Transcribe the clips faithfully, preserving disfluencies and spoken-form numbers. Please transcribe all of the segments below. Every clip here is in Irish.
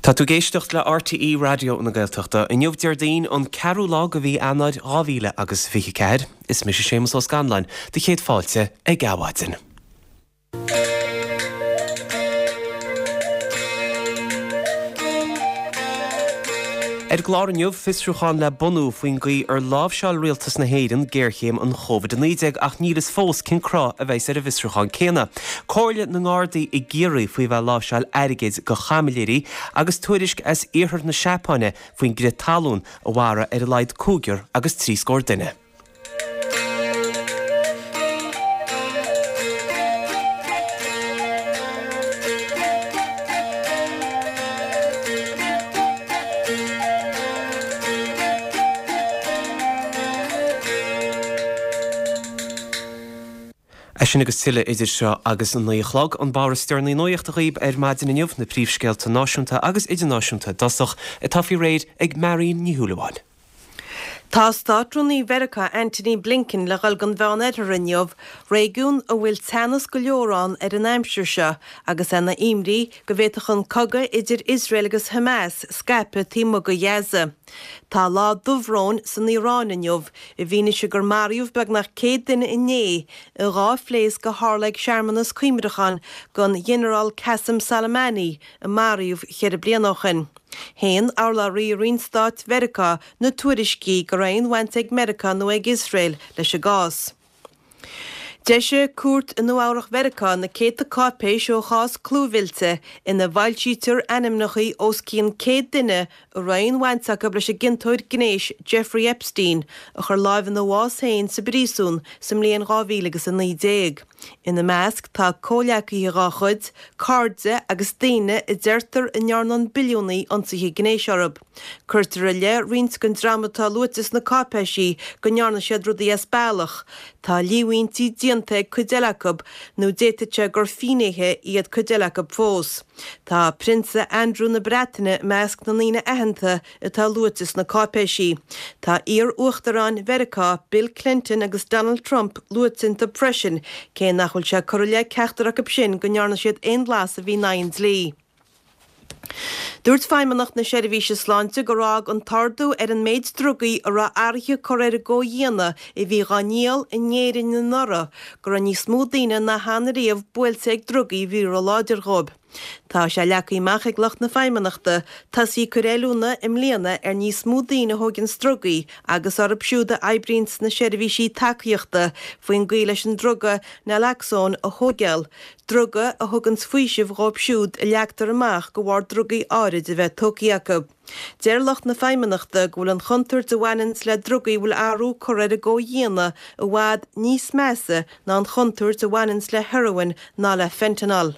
Tá tú géisteach le R T E radio na Gaeltachta in jobh deardaoin an ceathrú lá go bhí anad ámhíle agus fiche is mis sé Séamus ó Scanlain de chéad fáilte ag gabhaitin. Er glár an jobh fistrúchan le bunú faoin gaí ar lábhseáil rialtas na héireann géirchéim an chovid nídeag ach níl is fós cin crá a bheits ar a fistrúchan céna. Cóirle na ngádaí i ggéirí faoi bheith lábhseáil airigéid go chamailéirí agus tuairisc as éarthar na seapáine faoin grid talún a bhara ar a laid cúigiar agus trí scór duine. Sin agus tiile idir seo agus an nuochlog an bar stearnaí nuocht a riomh ar maidin inniuh na príomhscéalta náisiúnta agus idirnáisiúnta dasach a tafií réid ag Marion ní Húlaháin. Tá státrúnaí Mheiriceá Anthony Blinken le gail gan bhean éidir inniuh réigiún a bhfuil teannas go leorán ar an aimsúirse agus anna imrí go bhhéadach an cogadh idir Israel agus Hamas scape tímo go dhéasa. Tá lá dubhrón san Irán inniuh i bhíne se gur maríomh beag nach céad duine inné i gá phléas go hálaigh searmanas cuimreachan gon General Qasem Soleimani a maríomh chead blianachan. Héin ála rí rinstát Mheiriceá na tuairiscí go raon bhaint ag Mheiriceá nó ag Israel leis a gás. Deise cuairt in nuamhrach Mheiriceá na céta cápéis ó chás clúmhilte ina bhailtítear animnachaí os cín céad duine a raon bhaintach go leis a gintóir gnéis Jeffrey Epstein a chur láimh na bhás féin sa brísún sa mbliain gámhíle agus a naoi. Ina measc tá cóleacaí a chud, cardse agus daine i deirtar in nearnan biliúnaí ansaithe gnéis orb. Cuirtar a le rins gon dramatá luatas na cápéisí go nearna siad rudaí as bailach. Tá líhaointí dianta cuidealacab nó déitaite gur fínéithe iad cuidealacab fós. Tá Prince Andrew na Breataine measc na lína aitheanta atá luatas na cápéisí. Tá ír uachtarán Mheiriceá Bill Clinton agus Donald Trump luatinta freisin cé nachhfuil se choirle ceachtarach sin go nearna siad aon glas a bhí nain lí. Dúirt feimmeannach na seirbhíse sláinte go rág an tardú ar an méid drugaí a ra airthe choir go dhéana i bhí ganíal in néirin na nora gur an ní smó daine na hanaríomh builte ag drugaí bhí ra láidir gob. Tá sé leacaí meach ag lecht na feimmeannachta tasí curéúna im líana ar níos mó daoine thuginn strugaí agus arb siúda ebrins na seirbhísí takeíochta faoin gaí leis an druga na leaxón a thugeal. Druga a thugann faoisih ghób siúd i leachtar amach go bhhar drugaí áirid a bheith tocaíacha. Déir lecht na feimmeannachta go bhfuil an chuntar de bhainins le drugaí bhfuil áú choir a go dhéana a bhhad níos measa ná an chuntar de bhainins le heroin ná le fentanyl.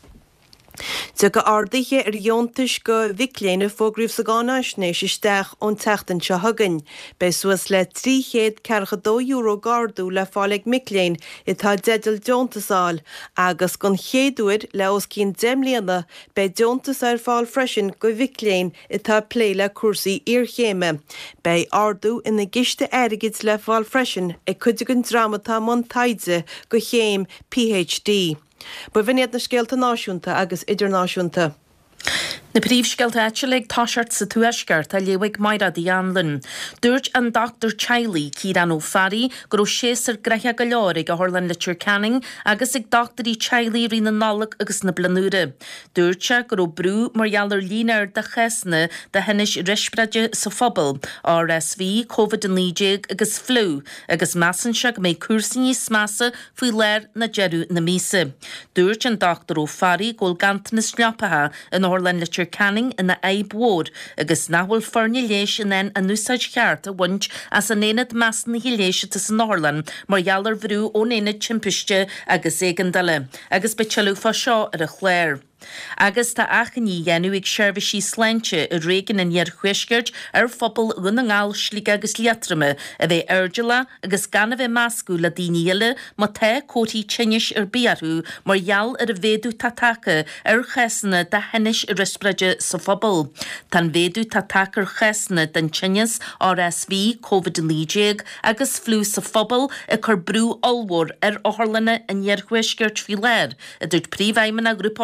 Tu go ardaithe ar dheontais go bhicléine fógriúh sa gánáisnéis isteach ón teachtain se thugann. Bei suas le trí chéad cearcha dó euro gardú le fálaigh micléin i tá deadal deontasáil agus gon chéadúir le os cín déimlíana bei deontas ar fáil freisin go bhicléin i tá pléile cuasaí iarchéime. Bei ardú ina giste airigid le fáil freisin ag cuideann dramatá man taidse go chéim P H D. Ba bhíad na scéalta náisiúnta agus idirnáisiúnta. Na príomhscéalta eitileg táseart sa tuaisceart a léigh mairadaí anlinn. Dúirt an Doctor Chiley Ciarán Ó Farry gur ó séasar greithe go leor ag a Thorlan Litcher Canning agus ag Doctorí Chiley rí na nálach agus na blanúra. Dúirte gur ó brú margheallar línar de chesna de henis rispreide sa phobal, R S V, COVID nídeag agus flu, agus measanseach mé cuasaí smasa faoi léir na jeú na mísa. Dúirt an Doctor Ó Farry ggóil gant na sneapatha in Thorlan Litcher Canning in na aib mór agus nahfuil forne léis in en an úsáid cheart a bhaint as an éad measna hi léise tas an Orlan mar jalar bhrú ón éad timpiste agus éigandale agus betelú fa seo ar a chléir. Agus tá achaní dhéanú ag seirbhísí sláinte i réigean in dhear chuisgeirt ar phobal gona ngáil slí agus liatrama a bheith airdeala agus gan a bheith meascú le daoine eile má the cótaí tinnis ar bíarú mar gheall ar a bhéadú tatacha ar chesanna de henis i rispreide sa phobal. Tan bhéadú tatacha ar chesanna den tinnis R S V, COVID nídeag agus flu sa phobal a chur brú olmhór ar Orlanna in dhear chuisgeirt fi léir a dúirt príomhhaimena grúpa Orlanna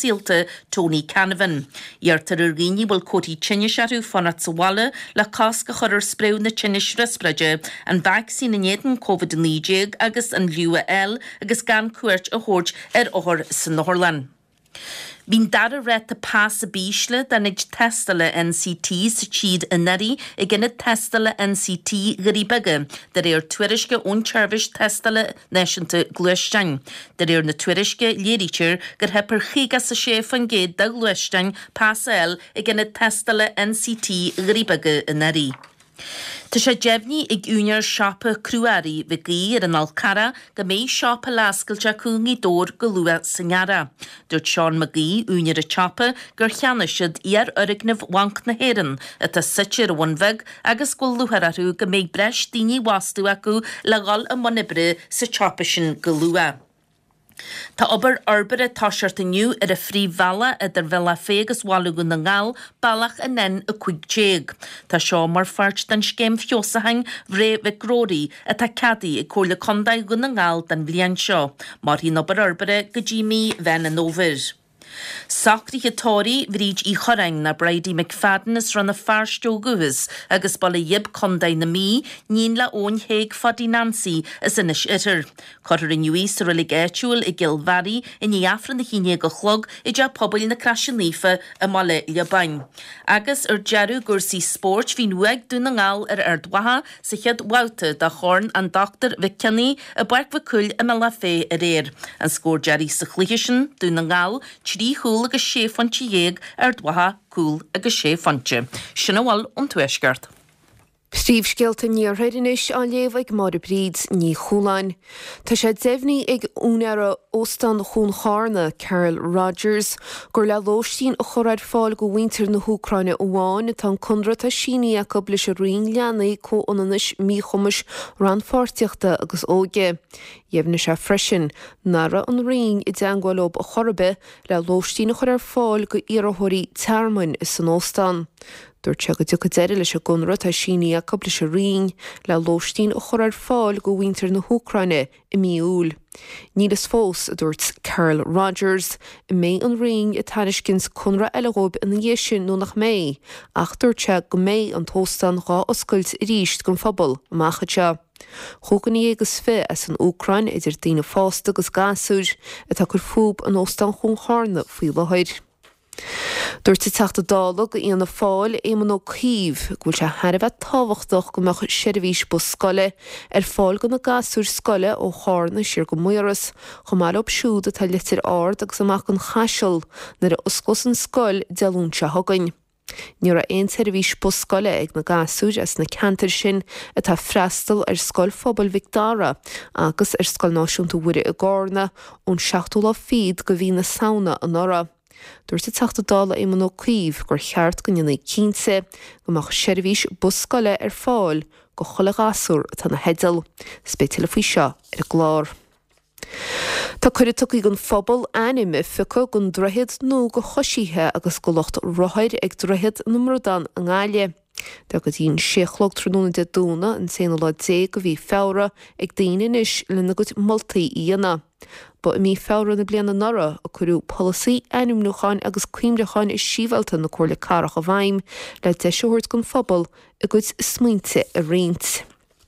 síalta Tony Canavan. Iartar ar ghini bhfuil cótaí tinne searú fanat sa walla le casca chuir spreu na tinne srispreide an vaccine na néan COVID nídéag agus an liua el agus gan cuairt a hórd ar óthir san Norlan. Bhín dar a réit a pás a bísle dan ag testala N C T sa tíd a neri ag gine testala N C T garíbege, dar éir tuiriske ontsarvis testala neisianta gluistein. Dar éir na tuiriske léiritir gur hepar chigas a séf an géad da gluistein pás el ag gine testala N C T garíbege a neri. Tá sé jefni ag únear siapa cruari vi gí ar an Alcara go mé siapa lascailte cúngi dór go lua sanara. Dúirt Sean McGee únear a chapa gur cheanna siad ar orignamh wank na héan a tá sitir a wanveg agus go luhararú go mé breis díní wastú acu le gal a monibre sa chapa sin go lua. Tá obair arbere táseart aniu ar a frí bhela idir bhela fégus walúgu na ngáil bailach a nen a cuig téag. Tá seo mar fart den scéim fiosahain bhré bheith gróí a tá cadí i cóla condaid go na ngáil den bblian seo, mar hí obair arbere go ddíimi bhein an óver. Sacríthe tóí bhríd í choraing na Brady McFadden is ran na farstóguhus agus balla yib condaid na mí nín le ón héig fadí Nancy is inis itir. Cotar in nuí sa rilig éitiúil i Gilvari in í afran na híine go chlog i dja pobl na crashin lífa a mala le bain. Agus ar jarú gursi sport hí nuag dún na ngáil ar ardwaha sa chiad wauta da chorn an doctor Vickenny a barc vacúil a me la fé a réir. An scór Jerry sa chlihishin dún na ngáil trí húl agus sé fantí dhéag ar dwatha cúl agus sé fantse. Sinna bhil an tuaisceart. Steve Skelton níorthaid inis an léomh mar bríd ní chúláin. Tá sé déimhní ag únara óstan chun chána Carol Rogers gur le lóistín a choráid fáil go winter na Húcraine óháin tá chundra tá síní a cobla se rion leannaí có onanis mí chumas ran fáirteachta agus óge. Dhéimhne se freisin nara an rion i d deangáilób a chorbe le lóistín a choráid fáil go iarththirí termin is san óstan. Dúirt se go dtí deire leis a gunra tá síní a cobla se rion le lóistín a choráid fáil go winter na Húcraine i míúil. Nílas fós a dúirt Carol Rogers i mé an rion i tariscins chunra eileróib in dhé sin nó nach mé, ach dúirt se go mé an tóstan rá oscailt i ríist gon phobal amachcha se. Chúganí agus fé as an Úcrain idir daoine fásta agus gasúid atá gur fúb an óstan chun chána faoi lehaid. Dúirt teachta dála go íonna fáil éman ó cíomh gúil se tharbheith táhachtach go meach seirbhís bu scoile ar fáil go na gasúr scoile ó chána siar go muras chumar op siúd atá litir ard agus amach an chaisiil nar a oscos an scoil dealúnse thugain. Níor a aon seirbhís bu scoile ag na gasúr as na cantar sin atá freastal ar scoil phobal Victoria agus ar scoil náisiúnta uaire a Gárna ón seachtú lá fiad go bhí na saona an ora. Dúirt sa teachta dála éman ó cíomh gur cheart go nionnaí cínte go mach seirbhís buscoile ar fáil go chola gasúr atá na hedal, spéitiile faoi seo ar glár. Tá chuir tuí gon phobal anime ficha gon droichead nó go choisíthe agus go locht roitheid ag droichead numradan an gáile. Tá go dtíon séchlog tróna de dúna an séna lá dé go bhí fera ag daine inis lena go moltaí íana. Ba i mí fera na bliana nara a chuú policy animnúcháin agus cuimreáin is síbhalta na cóirla carach a bhaim le deisiúirt gon phobal a go smaointe a réint.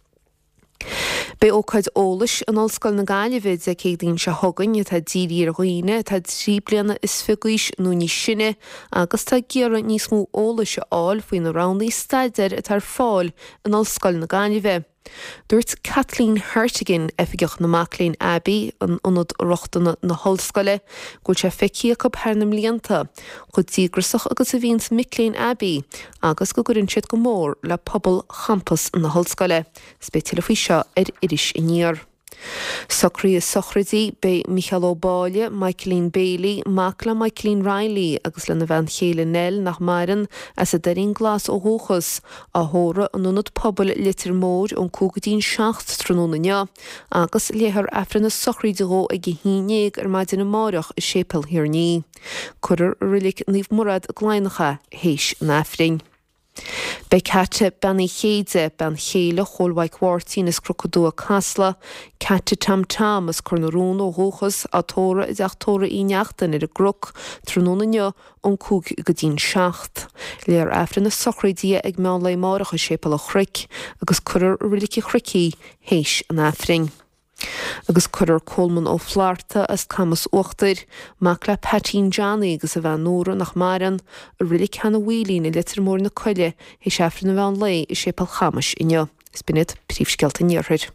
Bé ócaid ólais an ollscoil na Gaillimhid a céadaíonn se thugann atá dírí ar dhaoine tá trí bliana is figaís nó ní sinne agus tá géara níos mó ólais a áil faoin na randaí staidir atá fáil an ollscoil na Gaillimhid. Dúirt Kathleen Hartigan efigech na Maclean Abbey an onad rochtana na hallscoile go se feici go pernam líanta go dígrasach agus a víns Maclean Abbey agus go gurinn siad go mór le pobl champas na hallscoile, spéitiile faoi seo ar iris i níor. Socrí is sochradí be Michael O'Báile, Michaeline Bailey, Macla Michaeline Riley agus le na bhain chéile nel nach marin as a darín glas ó hóchas a hóra an unad pobl litir mór ón cúgadín seacht tróna nea agus léthar afran na sochrí de ró ag hínéag ar maidin na máireach i sépal hir ní. Curir rilik níomh murad a gláinacha héis na afring. Be caite benny chéide ben chéile cholhaig hhairtín is crocodú casla, caite tam tam is cornarún ó hóchas a tóra is ach tóra íneachtain ar a groc trónanne an cúg go dín seacht. Léar efrin na socraidí ag meán le máracha sépal a chric agus curar rilici chricí héis an efring. Agus curar Coleman ó Flarta as camas uachtair, mac le Patín Johnny agus a bheith nóra nach maran a rilli canna wheelín i litir mór na coile hé sefrin na bhean lei i sépal chamas inne. Is binid príomhscealta níorthir.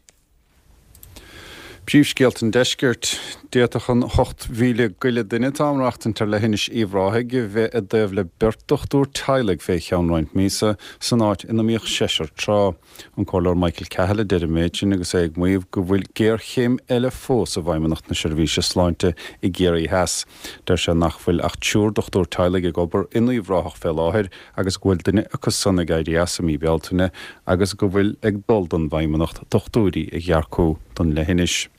Príomhscealta deisceart déatachan hocht mhíle goile duine támreachtain tar le hinis íomhráithe bheith a dubh le beirtochtúr teilig fé cheanráint mísa san áit ina míoch séisiir trá an cóir Michael Cahill de méidin agus ag muomh go bhfuil géir chéim eile fós a bhaimimenacht na seirbhíse sláinte i géirí heas. Der se nach bhfuil ach túr dochtúr teilig ag obair ina íomhráthach fé láthir agus ghfuil duine agus sanna gaiirí as am í bealtaine agus go bhfuil ag dul don bhaimimenacht dochtúirí ag ghearcú don le hinis.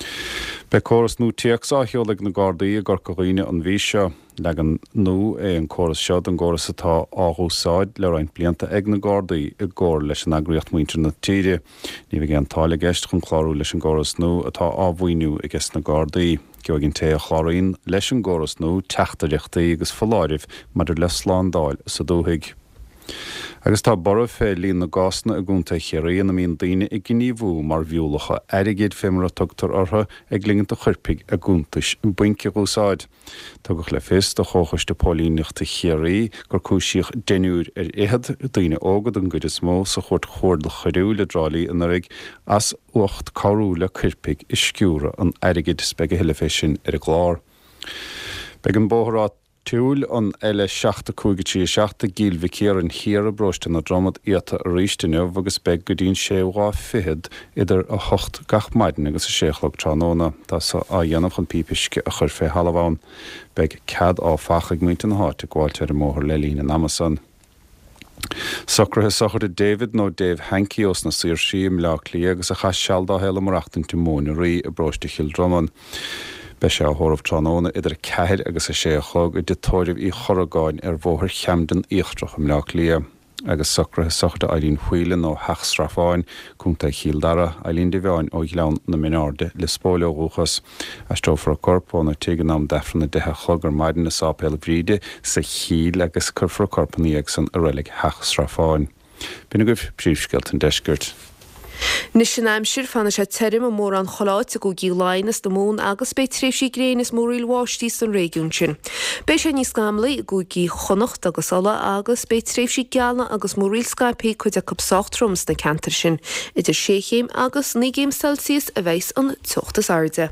Be choras nú tíoch á heolag na Gardaí a gur coghine an bhí seo legan nó é an choras seod an gcóras atá áthúsáid le roinnt blianta ag na Gardaí i gcóir leis an agriocht muintir na tíide. Ní bhí an tála gceist chun chlárú leis an gcóras nó atá ábhaoinú i gceist na Gardaí. Go gin té a chláraín leis an gcóras nó teachtaríochtaí agus foláirih maidir le sláándáil sa dúthaig. Agus tá borra fé líon na gásna a gúnta chéirí na míon daoine i gníomhú mar bhiúlacha airigéad fémara tugtar ortha ag linganta churpaig a gúntais an buince úsáid. Tugach le fis do chóchas de pólíneachta chéirí gur cúisíoch denúr ar éiad daoine ógad an gcuid is mó sa chuirt chóirla choirú le drálaí in arig as ucht carú le churpaig i sciúra an airigéad spege heile fé sin ar a glár. Beg an bóthrát Túil an eile seachta cúigetí seachta gíl vicéar an híar a broiste na dramad íata a ríisteaneh agus beg go dtín séhá fihead idir a hocht gach maidin agus a séchlog tránóna tá sa a dhéanamh chun pípisce a chur fé halabháin beg cad á fachaig muint an háit a gháilte ar móthir le lín in Amazon. Socrathe sochar David nó Dave Hankey os na sír síim leach lí agus a chas sealdá heile marachtain timóna rí a broiste Childrumman. Be sé thóramh tránóna idir ceithir agus a sé chlog i de tóirimh í choragáin ar bmhóthir cheamdan íochtrach am leach lia. Agus socrathe sochta Eileen Whelan ó Heachstrafáin cúnta Childara Eileen de bheáin ó gleann na minárde le spóile óchas. Astófar a corpó na tuigean am defranna dethe chlog ar maidin na sápéil bríide sa chíl agus curfar a corpaní ag san a rélig Heachstrafáin. Bína goibh príomhscealta deisceart. Nis sin aimsir fanna sé terim a mór an choláit a go gí láinas do mún agus be tréfsí gréanis móríl bháistí san régiún sin. Bei sé níos gamla i go gí chonacht agus ala agus be tréfsí gealna agus móríl Skype chuid a cupsáchtrums na cantar sin. Idir sé chéim agus ní géim Celsius a bheits an tuachtas airde.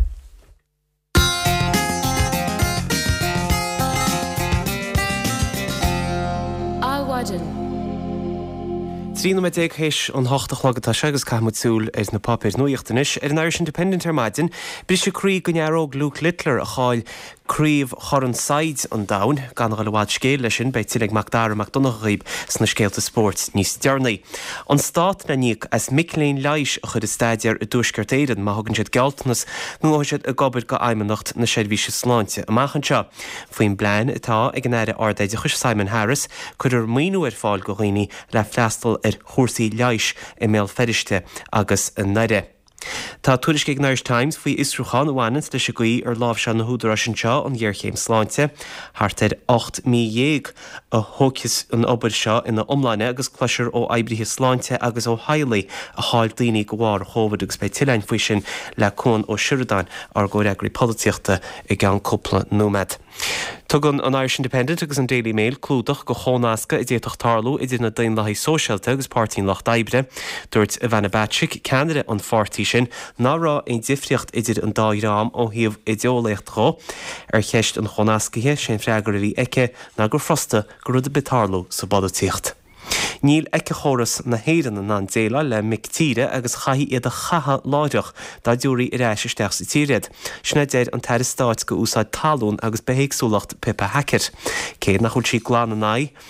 Áhaidan. Trína me déag héis an hochtachlagad tá segus caiimsúil is na papéir nuochtanis ar an Irish Independent ar maidin, bí sé crí go nearóg Luke Littler a cháil críomh choran said an dain gan go leháid scéil lei sin beit tileg Macdara McDonagh sna scéalta sport níos dearnaí. An stát na níoc as Micheline Leish a chud is staidir i dúsgurt éireann má thugann siad gealtanas nó siad a gobar go aimimenacht na seirbhíse sláinte amachchan seo. Faoin blein atá ag an éire ardaide chus Simon Harris chuidir míú ar fáil go dhaoine le fleastal ar chósaí Leish i mé feriste agus an naire. Tá tuairisc ag Irish Times faoi Isrúchan amhainint leis a gaí ar lábh sean na húdar sin seo an dhearchéim sláinte, thart ocht mí dhéag a thóchas an obair seo ina omláine agus cloisiir ó oibrithe sláinte agus ó Hailí a háil daoine go bhhar chomhad agus be tilein faoi sin le cón ó Siúrdáin ar go reagraí políochta i gan cúpla nómad. Tugann an Irish Independent agus an Daily Mail clúdach go chónasca i dtéach tarlú idir na daon leithaí sóisialta agus pártín Loch Daibre, dúirt Ivana Batrick ceannaire an fortí sin ná rá ein difriocht idir an dáirám ó thaobh ideolaíocht rá ar cheist an chónascathe sin freagairí eice ná gur frosta go rud a betarlú sa badatíocht. Níl eice chóras na héireanna ná déile le mictíre agus chaithí iad a chatha láideach dá dúirí i réis isteach sa tíread. Sinna déir an teir stáit go úsáid talún agus behéagsúlacht Pippa Hackett. Céad nach chuil sí gláán na naid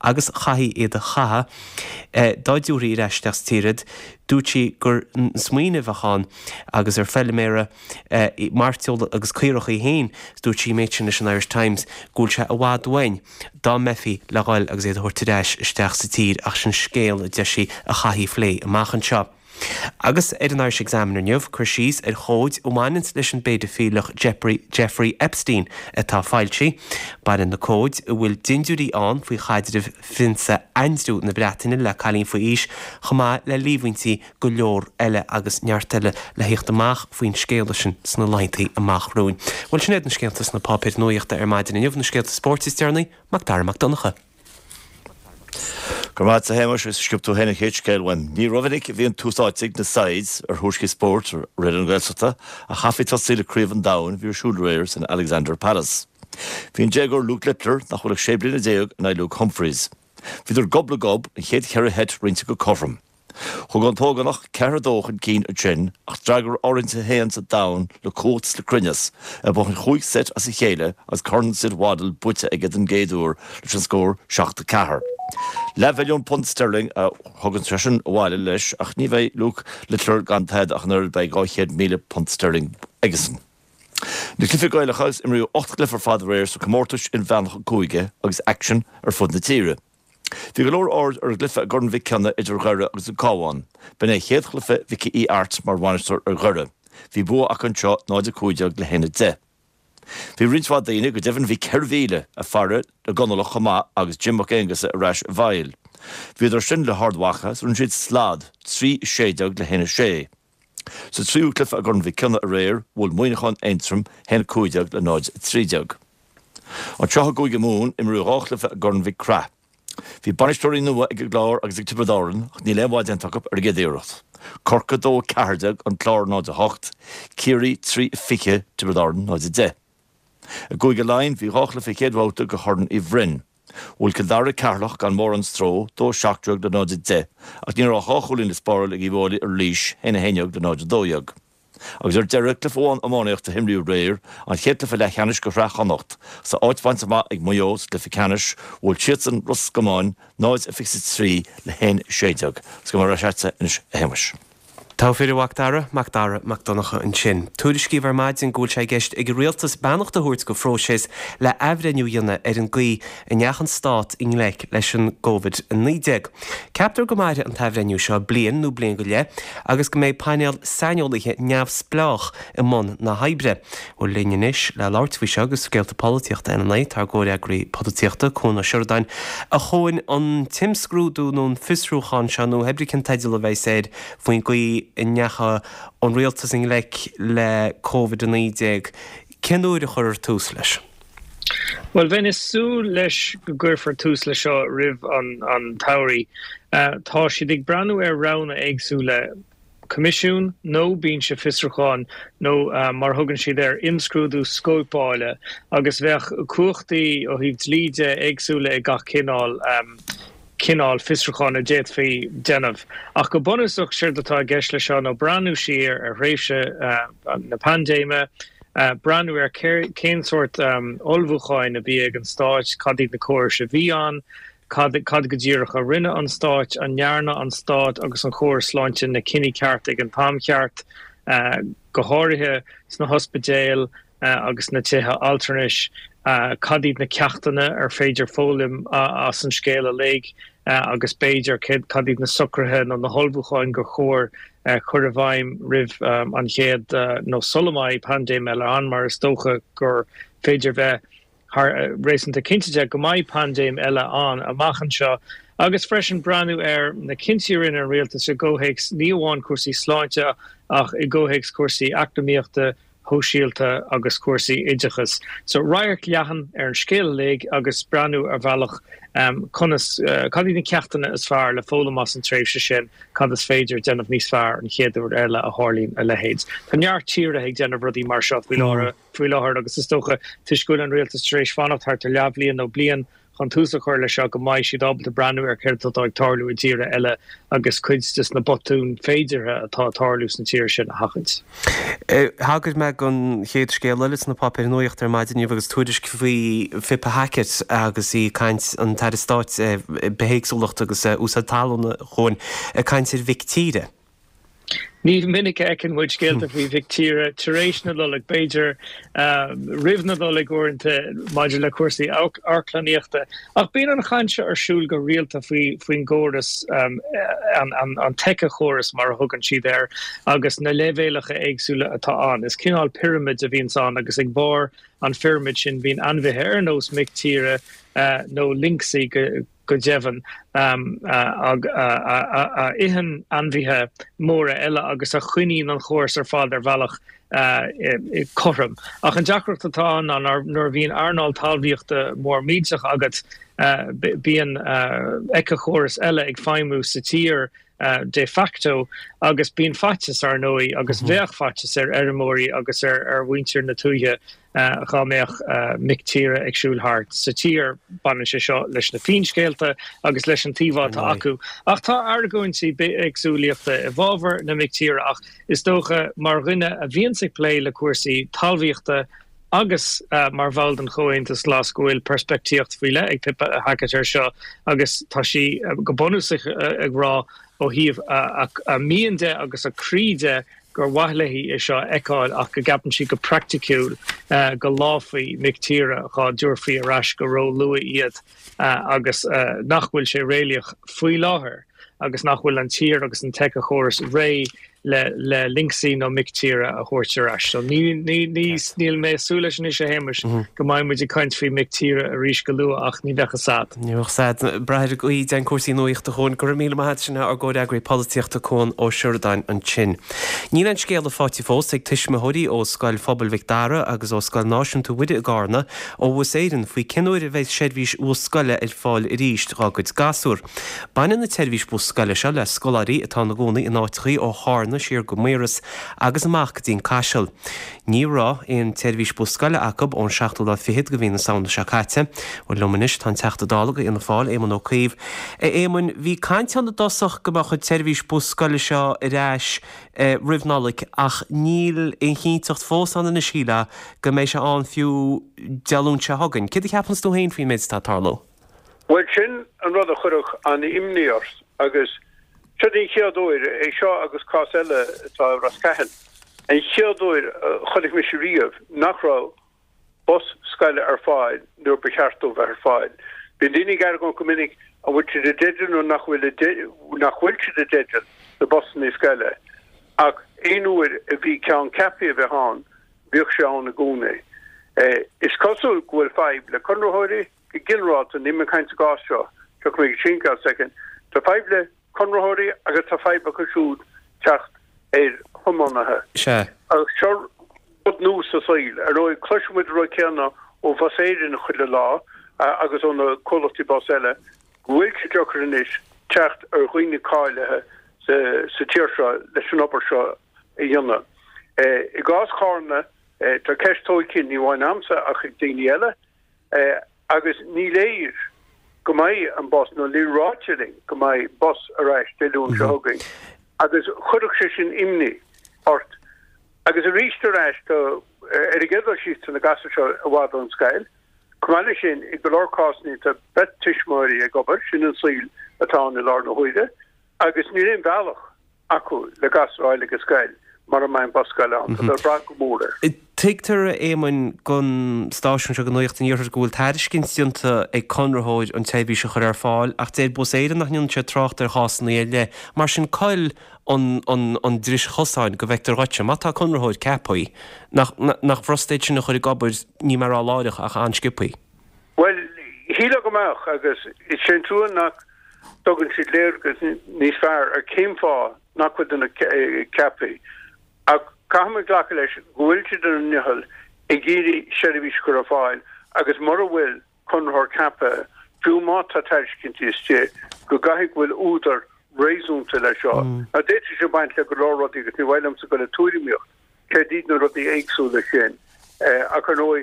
agus chaí iad a chatha dáidúí reisteach tíad dútí gur smuoine bheáin agus ar felliméire martiúil agus cuireach í héin dútí méidsin an Irish Times gúil se a bhádhain dá mefií le gáil agus éad thuirtaréis isteach sa tír ach sin scéal a deisi a chaí flé amachchan seo. Agus ar an Irish Examiner neamh chuir síos ar chóid ómhainint leis an béidir fílach Jeffrey Epstein atá fáiltí, bar in na cóid a bhfuil dinúí an faoi chaidirh finsa einsú na Breataine le chalín faoi is chumá le líomhaintí go leor eile agus neartile le hiocht amach faoin scéala sin sna laintaí amach roin. Bhfuil sin na scéaltas na pápéir nuoachta ar maidin neamh na scéalta sportistearnaí Mac Dara McDonagha. Gurmat a héimeis is sciúptú héna chéitcéilhain. Ní rovinnig bhíon túsáitigh na sides ar thuaiscí sport ar réad an Gaelsata a chafitá síle críomhan dain bhí siúlréirs in Alexander Palace. Bhíon dégur Luke Littler nach chuileach sé blina déag na Luke Humphreys. Bhíidir gobla gob an chéad cheir het rinte go cothram. Thug an tóganach ceir dóchan cín a gin ach dragur orinthe héans a dain le cótas le crinneas a bochan chuig set as a chéile as corn sid wadal bute agad an géadúr leis an scór seachta cahar. Le bhiliún punt sterling a thugann tresin bháile leis ach ní bheith Luke Littler gan thead ach nuir bei gáchéad míle punt sterling agasan. Na clifa gaiilechas imriú ocht clifar fad réir so comórtas in bheanach cúige agus action ar fud na tíre. Bhí go leor ord ar glyfa a gurn bhí ceanna idir ghuire agus an cáháin. Ben é chéad chlufa bhí í art mar bhainisteir ar ghuire. Bhí bu ach an seo náid a cúideag le héna de. Bhí rinsá daine go dehann bhí ceirmhíle a farre le gonalach chamá agus Jimach Angus a reis bhail. Bhí ar sin le hardhachas run siad slád trí séideag le héna sé. Sa tríú clifa a gurn bhí ceanna a réir bhfuil muoinechán eintrum héna cúideag le náid trídeag. An teocha gúige mún imrú ráchlifa a gurn bhí crap. Bhí banistóirí nua ag glár agus ag tubadáran ach ní leháid an takap ar géadéireacht. Corca dó ceardeag an chlár náid a hocht, cíirí trí fiche tubadáran náid a de. A gúige lein bhí ráchlifa chéadhháta go thorn i bhrinn. Bhfuil cadara cearlach gan mór an stró dó seachdrag de náid a de, ach ní rá cháchúlín le spáil ag i bhála ar líis héna héineag de náid a dóiag. Agus ar deire clifháin ammánaíocht a himriú réir an chéadlifa le cheannis go rachanacht sa áithaint amach ag muos clifa ceannis bhfuil siad an rus gomáin náid a fixi trí le hen séideag go mar seite inis a héimeis. Tá féidir Mac Dara Mac Dara McDonagha an sin. Tuairiscí bhar maid an gúil sé gceist ag rialtas beannacht a thuirt go phróisis le ehrenniu dhéanana ar an gcuí in neachan stát in le leis an Covid nídéag. Ceaptar go maire an tahrenniu seo blian nó blian go le agus go méid paineal saineolaithe neamh splách i món na haibre. Ó líneis le láirtmhí se agus scéalta políochta in an tar ggóir agraí políochta chuna siúrdain a chuin an timscrúdú nó fisrúchan se nó hebricin taidir le bheith séid faoin gcuí in necha an rialtas in le le Covid nídéag cenúir a chur tús leis. Well, when is sú leis go gur for tús le seo rih an an tairí uh, tá si dig brandú ar rana agsú le comisiún nó bín se fisrúcháin nó uh, mar thugann siad ar imscrúdú scóipáile agus bheith cuachtaí ó híh líide agsúla ag gach cinál um, cinál fisrúcháin a déad fao denmh. Ach go bonúsach siir atá gceist le seo nó brandú siar ar réimse uh, na pandéime, uh, brandú ar cén sort um, olbhúcháin a bhí ag an stáit cadí na cóir se bhí an, cad go ddíireach a rinne an stáit, an nearna an stáit agus an chóir sláinte na cinní ceart ag an pamceart, uh, go háirithe sna hospidéal uh, agus na tithe alternis, Uh, cadíd na ceachtainna ar féidir fólim uh, as an scéal a léig uh, agus béidir cadíd na sucrathe nó na holbúcháin go chóir uh, chur a bhaim rih um, an chéad uh, nó solomáid pandéim eile an mar is dócha gur féidir bheith uh, rééisanta cinnteide go maiid pandéim eile an amachchan seo agus freisin brandú ar na cinntírin ar réaltas a ggóhéics ní amháin cuasaí sláinte ach i ggóhéics cuasaí acadamíochta hóisialta agus cuasaí idechas. So rair leachan ar an scéal léig agus brandú ar bhealach um, conas uh, cadí na ceachtainna is fearr le fólamas an tréimhse sin cad is féidir denmh níos fearr an chéadúir eile a hálín a lehéid. Tá neart tíre ag denmh rudí mar seo faoi láthir agus is tócha tuisciúil an réaltas trééis fannacht thart a leabhlíonn nó blian chun túsa chuir le seo go maiid siad ábalta brandú ar ceirtá ag tarlú i tíre eile agus chuid just na botún féidirthe atá tarlús na tíir sin a hachant. Thgad me gon chéad scéalalas na papir nuocht ar maidin agus túidir bhí fipa hacket agus í caiint an taristáit behéigsúlacht agus ús talúna chuin a caiint ar victíre. Ní minic ecin muid scéalta faoi victíre taréis na dul ag Beiidir rih na dul ag uaireanta maidir le cuasaí arclaíochta. Ach bíonn an chainte arsúil go rialta faoin ggóras an teice chóras mar a thugann siad ar agus na leibhéalacha éagsúla atá an. Is cinál pyramid a bhíon san agus ag bár an pyramid sin bhíon anmhithe ar nós mictíre nó linksaí go jevan um, uh, ag uh, uh, uh, ihan anmhithe móra eile agus a chuinín an chóras ar fád ar bhealach uh, chorm. Ach an deacracht atá an nuair bhíon Arnold talmhaíochta mór míidseach agat uh, bíon uh, eice chóras eile ag feimú sa tír uh, de facto agus bíon fatas ar nói agus mm-hmm. bheach fatas ar ermóí agus ar, ar winter na tuaithe Uh, chaméach uh, mictíre agsúlhart sa tír ban se seo leis na finscéalta agus leis an tíhátá acu. Ach tá argóin si agsúlíochta i bhábhar na mictíre ach is dócha mar rinne a bhíon sig lé le cuasaí talmhaíochta agus uh, mar bhil an chointas láscúil perspektíocht faoile ag pipa a hacketar seo agus tá si uh, go bonúsach uh, ag rá ó híomh uh, a, a míonde agus a críide gur wathleihí is seo eáil ach go gapan si go practicúil uh, go láfaí mictíre chá dúrfaí arás go ró lua iad uh, agus uh, nachhfuil sé réalaach faoi láthair agus nachhfuil an tír agus an teice chóras ré le, le linksaí nó mictíre a chóirtearás. So ní níl mé súla sin is sé héimeis go maiid muidir caint faoi mictíre a rís go lua ach ní bhecha sad. Níoch sad braidir go í den cuasaí nuocht a chun gur míle maithe sinna ar ggóid agraí políochta chun ó siúrdain an sin. Ní an scéal a fáti fós ag tuisme thuirí ó Scoil Phobal Vicdara agus ó Scoil Náisiúnta Uide a Garna ó bhs éireann faoi cinúir a bheith seirbhís ó scoile ar fáil i ríist rágad gasúr. Baine na teirhís bú scoile se le scolarí atá na gcónaí in áitichaí ó Tharna siar go méras agus amach dín caiisiil. Ní rá on teirhís bú scoile acab ón seachtal a fihiad go bhína saona se caite ó lumanis tá teachta dálaga ina fáil éman ó cíomh. Éman bhí caiinte an na dosach go bach teirhís bú scoile seo i ráis rihnálaigh ach níl in chiítocht fós an na síle go méid se an fiú dealún se hagann. Cid cheapans tú haon faoi méid tá tarló? Well sin an rud a chuireach an imníors agus Tredin cheadúir é seo agus cás eile tá rascahan. An cheadúir chodig mis riamh nachrá bos scaile ar fáil nuair becheartó ar fáil. Bhín daoine gar go minic a bhfuil si de deidir nó nachhfuil nachhfuil si de deidir na bosan í scaile. Ach éonúir a bhí ceann capi a bheith hán bhíoh se an na gúna. Is cosúil gohfuil feib le conrathóirí go ginráta ní me caint gás seo tuach mé sinca second. Tá feib le conrathóirí agus tá feib a chusúd teacht ar thumanathe. Se. Agus seir bud nús a saoil ar róid cluisimuid roi ceanna ó bhas éidir na chuile lá agus ó na cólachtí bás eile bhfuil si deochar inis teacht ar chuoine cáilethe sa tíir seo leis an opair seo i dhéanna. I gás chána tá ceistóid cin ní bhhain amsa a chu daoine eile agus ní léir go mai an bos no líráteling go mai bos aráis deún segain. Agus chuireach sé sin imní ort. Agus a ríiste ráis tá ar i ggéadh síos na gasar seo a bhád an scail. Cumáile sin i go lárcásní tá bet tuismóirí a gobar sin an síl atá na lár na huide, agus ní réon bhealach acu le gasráile go scail mar a main boscail an, tá bra go móra. Teigtar éman gon stáisiún se go nuocht an dhearthar gúil tairiscinnta ag conrathóid an teibhí se chur ar fáil ach déad bus éidir nach nionn se trocht ar chásanna éile mar sin coil an dris chosáin go bheictar roiite má tá conrathóid cepaí nach frostéid sin na chuir gabir ní mar á láideach ach an skipaí. Well, híle goach agus is sin trúan nach dogann siad léir gus níos fearr ar céim fá nach chud na cepaí ach Cahamar ghlacha leis bhfuil siad an nihil i ggéirí seirbhís gur a fáil agus mar a bhfuil chunthóir cappa fiú má tá tairiscinnta isté go gaithigh bhfuil údar réasúnta le seo. A déitir sé baint le go lárádaí agus ní bhhailm sa go le túirimíocht cé díad na rudaí éagsúla sin a chu nói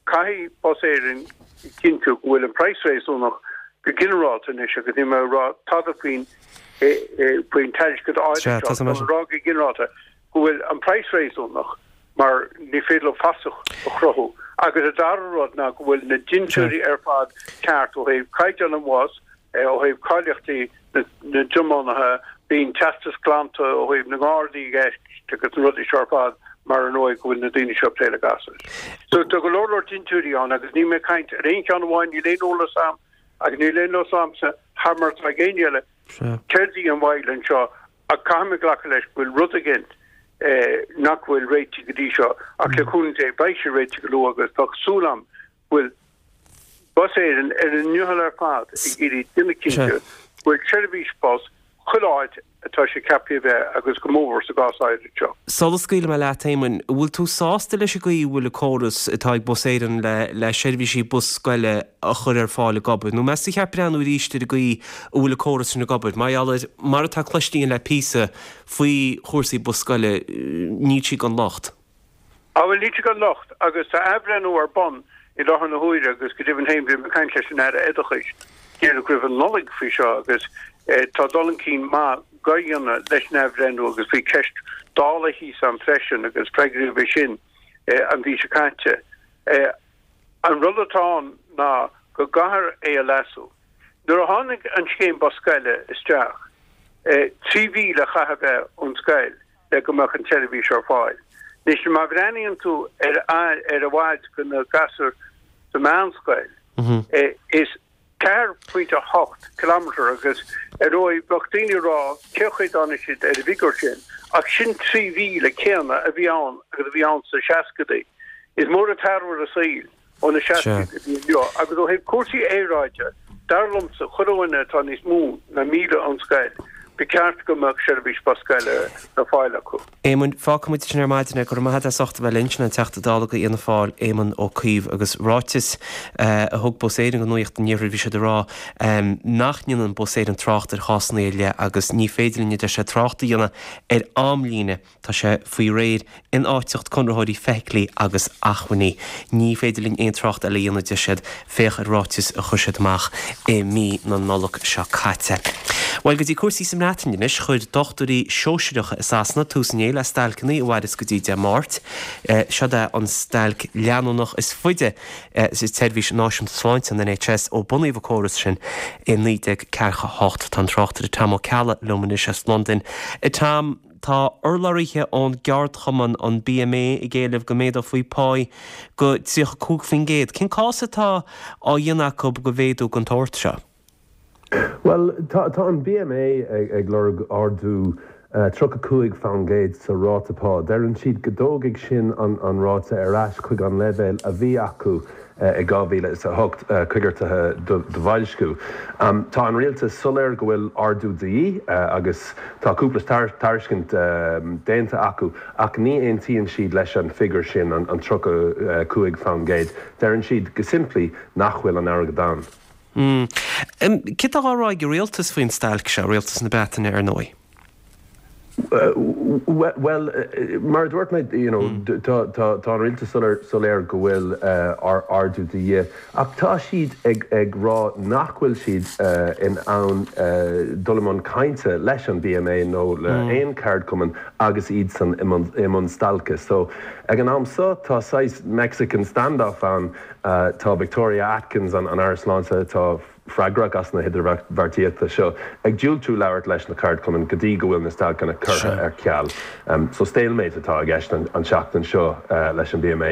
cai boséirin gintu bhfuil an price raise ó nach go ginráta is a go dtí mar rá tadafuoin buin teis go áid rá go ginráta bhfuil an price raise ó nach mar ní féadlo fasach ó chrothú agus a darrád na go bhfuil na gintúirí ar fad ceart ó héh caiid an was ó héh cáileachtaí na Jumánathe bíon testas glanta ó héh na gádaí gceist go rudí searpád mar an óig bhfuil na daoine seo pléile gasas. So tu go lór tintúirí an agus ní mé caiint ar aon ceann bháin ní léonóla sam agus ní léonó sam sa hamar a géineile ceirdí an bhailen seo a caiime ghlacha leis bhfuil rud agint nach bhfuil réiti go dtí seo ach le chuann é baiise réiti go lu agus tá súlam bhfuil bus éan ar an nuhall ar fad i gcéirí duine cinnte bhfuil seirbhís bos chuláid atá sé capí bheith agus go mór sa gásáid seo. Solas scaoil me le téimean bhfuil tú sásta leis go bhfuil a choras atá ag bus éan le le seirbhísí bus scoile a chur ar fáil gabbaid. Nó measta cheapranú ríiste go bhfuil a choras na gabbaid. Mai alad mar atá cloistíon le písa faoi chósaí bus scoile nítí gan locht. A bhfuil nítí gan locht agus tá ebrenú ar bon i láthar na húire agus go dtí héim bhí me caiint leis an air éadachais. Géad a cuimh an nolig fao seo agus tá dolan cín má gaianna leis nebrenú agus bhí ceist dála híos an freisin agus preigrú bhí sin an bhí se cainte. An rudatán ná go gahar é a lesú. Nuair a tháinig an scéim boscaile isteach, trí mhíle chatha ón scail le go meach an televís ar fáil. Nis má bhreaíonn tú ar ar a bhhaid go na gasar sa meánscail is ceir puinte hocht kilometer agus ar ói blachtíine rá cechuid an siad ar a bhígur sin ach sin trí mhíle céanna a bhí an agus a bhí an sa seascadaí is mór a tarhar a saoil ó na seascadaí agus ó héh cuasaí éráide darlumsa chudohaine tá níos mú na míle an scail be ceart go meach seirbhís boscaile na fáil acu. Éman fácamid sin ar maidine gur maithe a sochta bheith linsna an teachta dálaga íana fáil éman ó cuomh agus ráitis a thug boséidir go nuocht an níomh bhí sé rá nachníon an boséid an trácht ar chasnaile agus ní féidirlíne de sé tráchta dhéanana ar amlíne tá sé faoi réad in áiteocht chunrathirí feiclí agus achhaní. Ní féidirlín aon trácht a líonna de siad féch ar ráitis a chuisiid amach é mí na nolach seo caite. Weil go dtí cuasaí sem nátainnis chuid dochtarí seoisiireacha is asna túsanéile a stailcannaí bhhaidir go dtí de máirt, seo an stailc leanúnach is fuide is teirhís náisiúnta sláinte an N H S ó bunaíomh choras sin in nídeag cecha hocht tan tráchtar a tam ó ceala lumanis as London. I tam tá urlarithe ón geart chaman an B M A i ggéalah go méad a faoi páid go tíocha cúg fin géad. Cin cásatá á dhéanacha go bhéadú an tóirt seo? Well, tá an B M A ag glór ardú tro a cuaig fan géid sa rátapá. Derann siad godóigh sin an ráta ar ais chuig an levéil a bhí acu i gábhíle sa thucht chuigeartathe do bhailscú. Tá an rialta soléir go bhfuil ardú daí agus tá cúplas taircint déanta acu ach ní aontaíonn siad leis an figur sin an tro a cuaig fan géid. Derann siad go simplí nach bhfuil an airgeán. Cit á rá go réaltas faoin stailc se réaltas na beataine ar nói? Well, mar dúirt méid tá an rialta soléir go bhfuil ardú daí ach tá siad ag rá nachhfuil siad in ann dolamán cainte leis an B M A nó le éon card cuman agus iad san imon stalca. So ag an amsa tá sais Mexican standoff an tá Victoria Atkins an Airslánta tá fragrach as na hidir bhartííta seo ag dúil tú leabhart leis na card cuman go dtí go bhfuil na stáil ganna curtha ar ceall. So stalemate atá a gceist an seachtain seo leis an B M A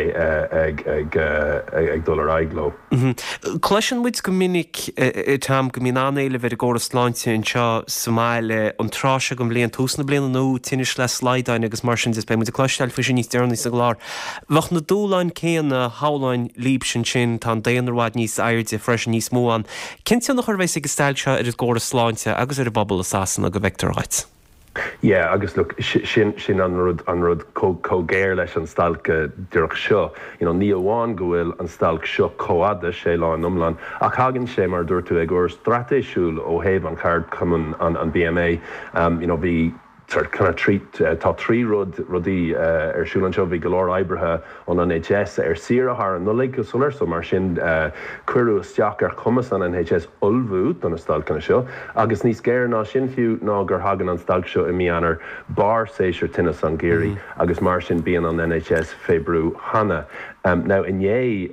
ag dul ar aigló. Cloisean muid go minic tam go mín anéile bheit a ggóras láinte an seo Somáile an tráise go mblion túsna bliana nó tinis le sláidáin agus mar sin is be muid a cloisteil fa sin níos dearnaí sa glár. Bhach na dúláin céan na háláin líb sin sin tá déanarháid níos airde freisin níos móán. Cinnte nach chuirvéis ag stáil seo ar ggóras sláinte agus ar a bobbal asásanna go bheictarráid. Yeah, agus look sin sin an rud an rud cógéir leis an stalca dúach seo. You know, ní amháin go bhfuil an stalc seo cóada sé lá an umlan ach hagann sé mar dúirtú ag gur stratéisiúil ó héamh an card cuman an B M A. Um, you know, bhí kind of trí tá trí rud rudí ar siúlan seo bhí golóir oibrithe an N H S ar siarthar an nulig go solar so mar sin cuireú isteach ar chumas an N H S olbhút an stal canna seo, agus níos géir ná sin fiú ná gur hagan an stal seo i míanaar bar séisiir tinnas an géirí agus mar sin bíon an N H S fébrú hana. Um, now in é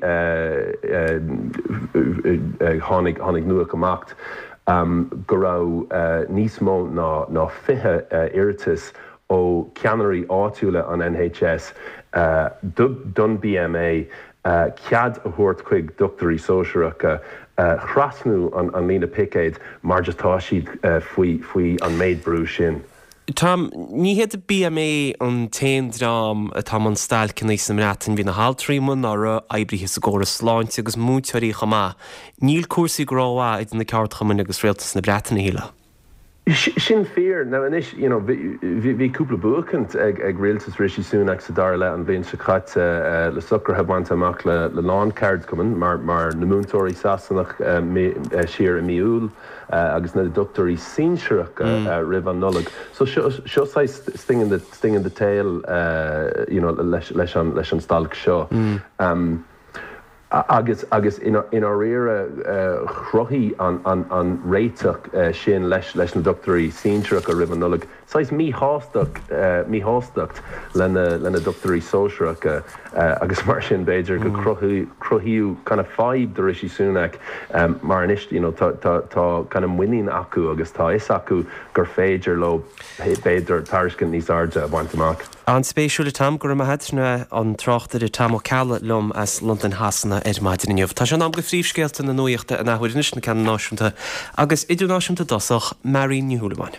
tháinig tháinig nua gomacht um, go raibh uh, níos mó ná ná fiche uh, iritas ó ceannairí áitiúla an N H S uh, dun B M A uh, cead a thuirt chuig doctorí sóisiúracha uh, chrasnú an, an lína picéid mar just tá siad uh, faoi faoi an méid brú sin. Tom, ní héad a B M A an taon drám atá an stáil cinna sem rátain hí na háltríman ára eibrithe sa ggóra sláinte agus múteirí chamá. Níl cuasaí gráhá id na ceart chaman agus réaltas na breatainna híle. Sin fear now inis you know vi cúpla buchant ag ag réaltas rishi Sunak sa dar le an bhíonn se chaite le sucr hebhaint amach le le lawn card cuman mar mar na múntóirí sasanach siar a miúil agus na doctorí síseach rih an nullag. So seo sa stinging the stinging the tail uh, you know leis leis an leis an stalk seo. Um, agus agus in in our rire uh, chrochi an an an réiteach uh, sin leis leis na doctorí síseach a rih an nullag. Sais mí hásteach uh, mí hásteacht lena lena doctorí sóisiach uh, uh, agus mar sin Beiidir go crothú crothíú kind of five de Rishi Sunak um, mar inis you know tá tá tá kind of winning acu agus tá is acu gur féidir lo Beiidir tariscin níos arde bhaint amach. An spéisiúla tam gur ma headna an trochta de tam cala lom as London hasanna ar maidin inniuh. Tá se am go phríomhscéalta na nuochta a nahuiiris na cean náisiúnta agus idirnáisiúnta dosach Mary Newhulamáin.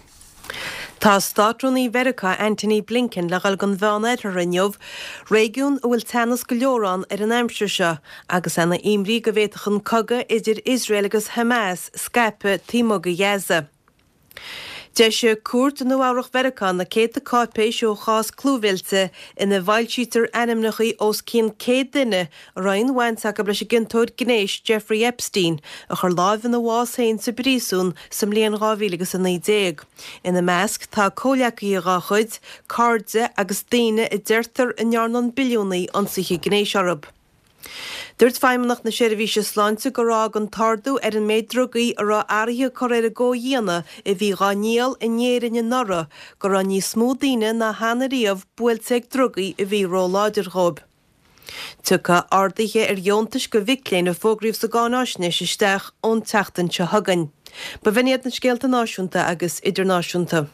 Tá státrúnaí Mheiriceá Anthony Blinken le gal gan bheanna ar rinneomh, réigiún a bhfuil teannas go leorán ar an aimsir seo, agus anna imrí go bhféitachan cogadh idir Israel agus Hamas scape tímóga Gaza. De se cuat an nuárach Mheiriceá na céad a cápéis ó chás clúhailte ina bhailsítar animnachaí os cín céad duine a raon bhaintach go leis a gintóir gnéis Jeffrey Epstein a chur láimh na bhás hain sa brísún sa mbliain rábhílagus a naidéag. Ina measc tá cóleacaí a ráchuid, cardde agus daine i deirtar in nearnan biliúnaí an suiche gnéis arab. Dúirt feimmenach na seirbhíse sláinte go rá an tardú ar an méid drogaí a rá airthe choir a ggó dhéana i bhí gáníal i néirinne nora go rá ní smó daine na hanaríomh builteag drogaí i bhí ró láidir chob. Tucha ardaithe ar dheontais go bhicléin a fógríomh sa gánáisne isteach ón teachtain se hagan. Ba bhainiad na scéalta náisiúnta agus idirnáisiúnta.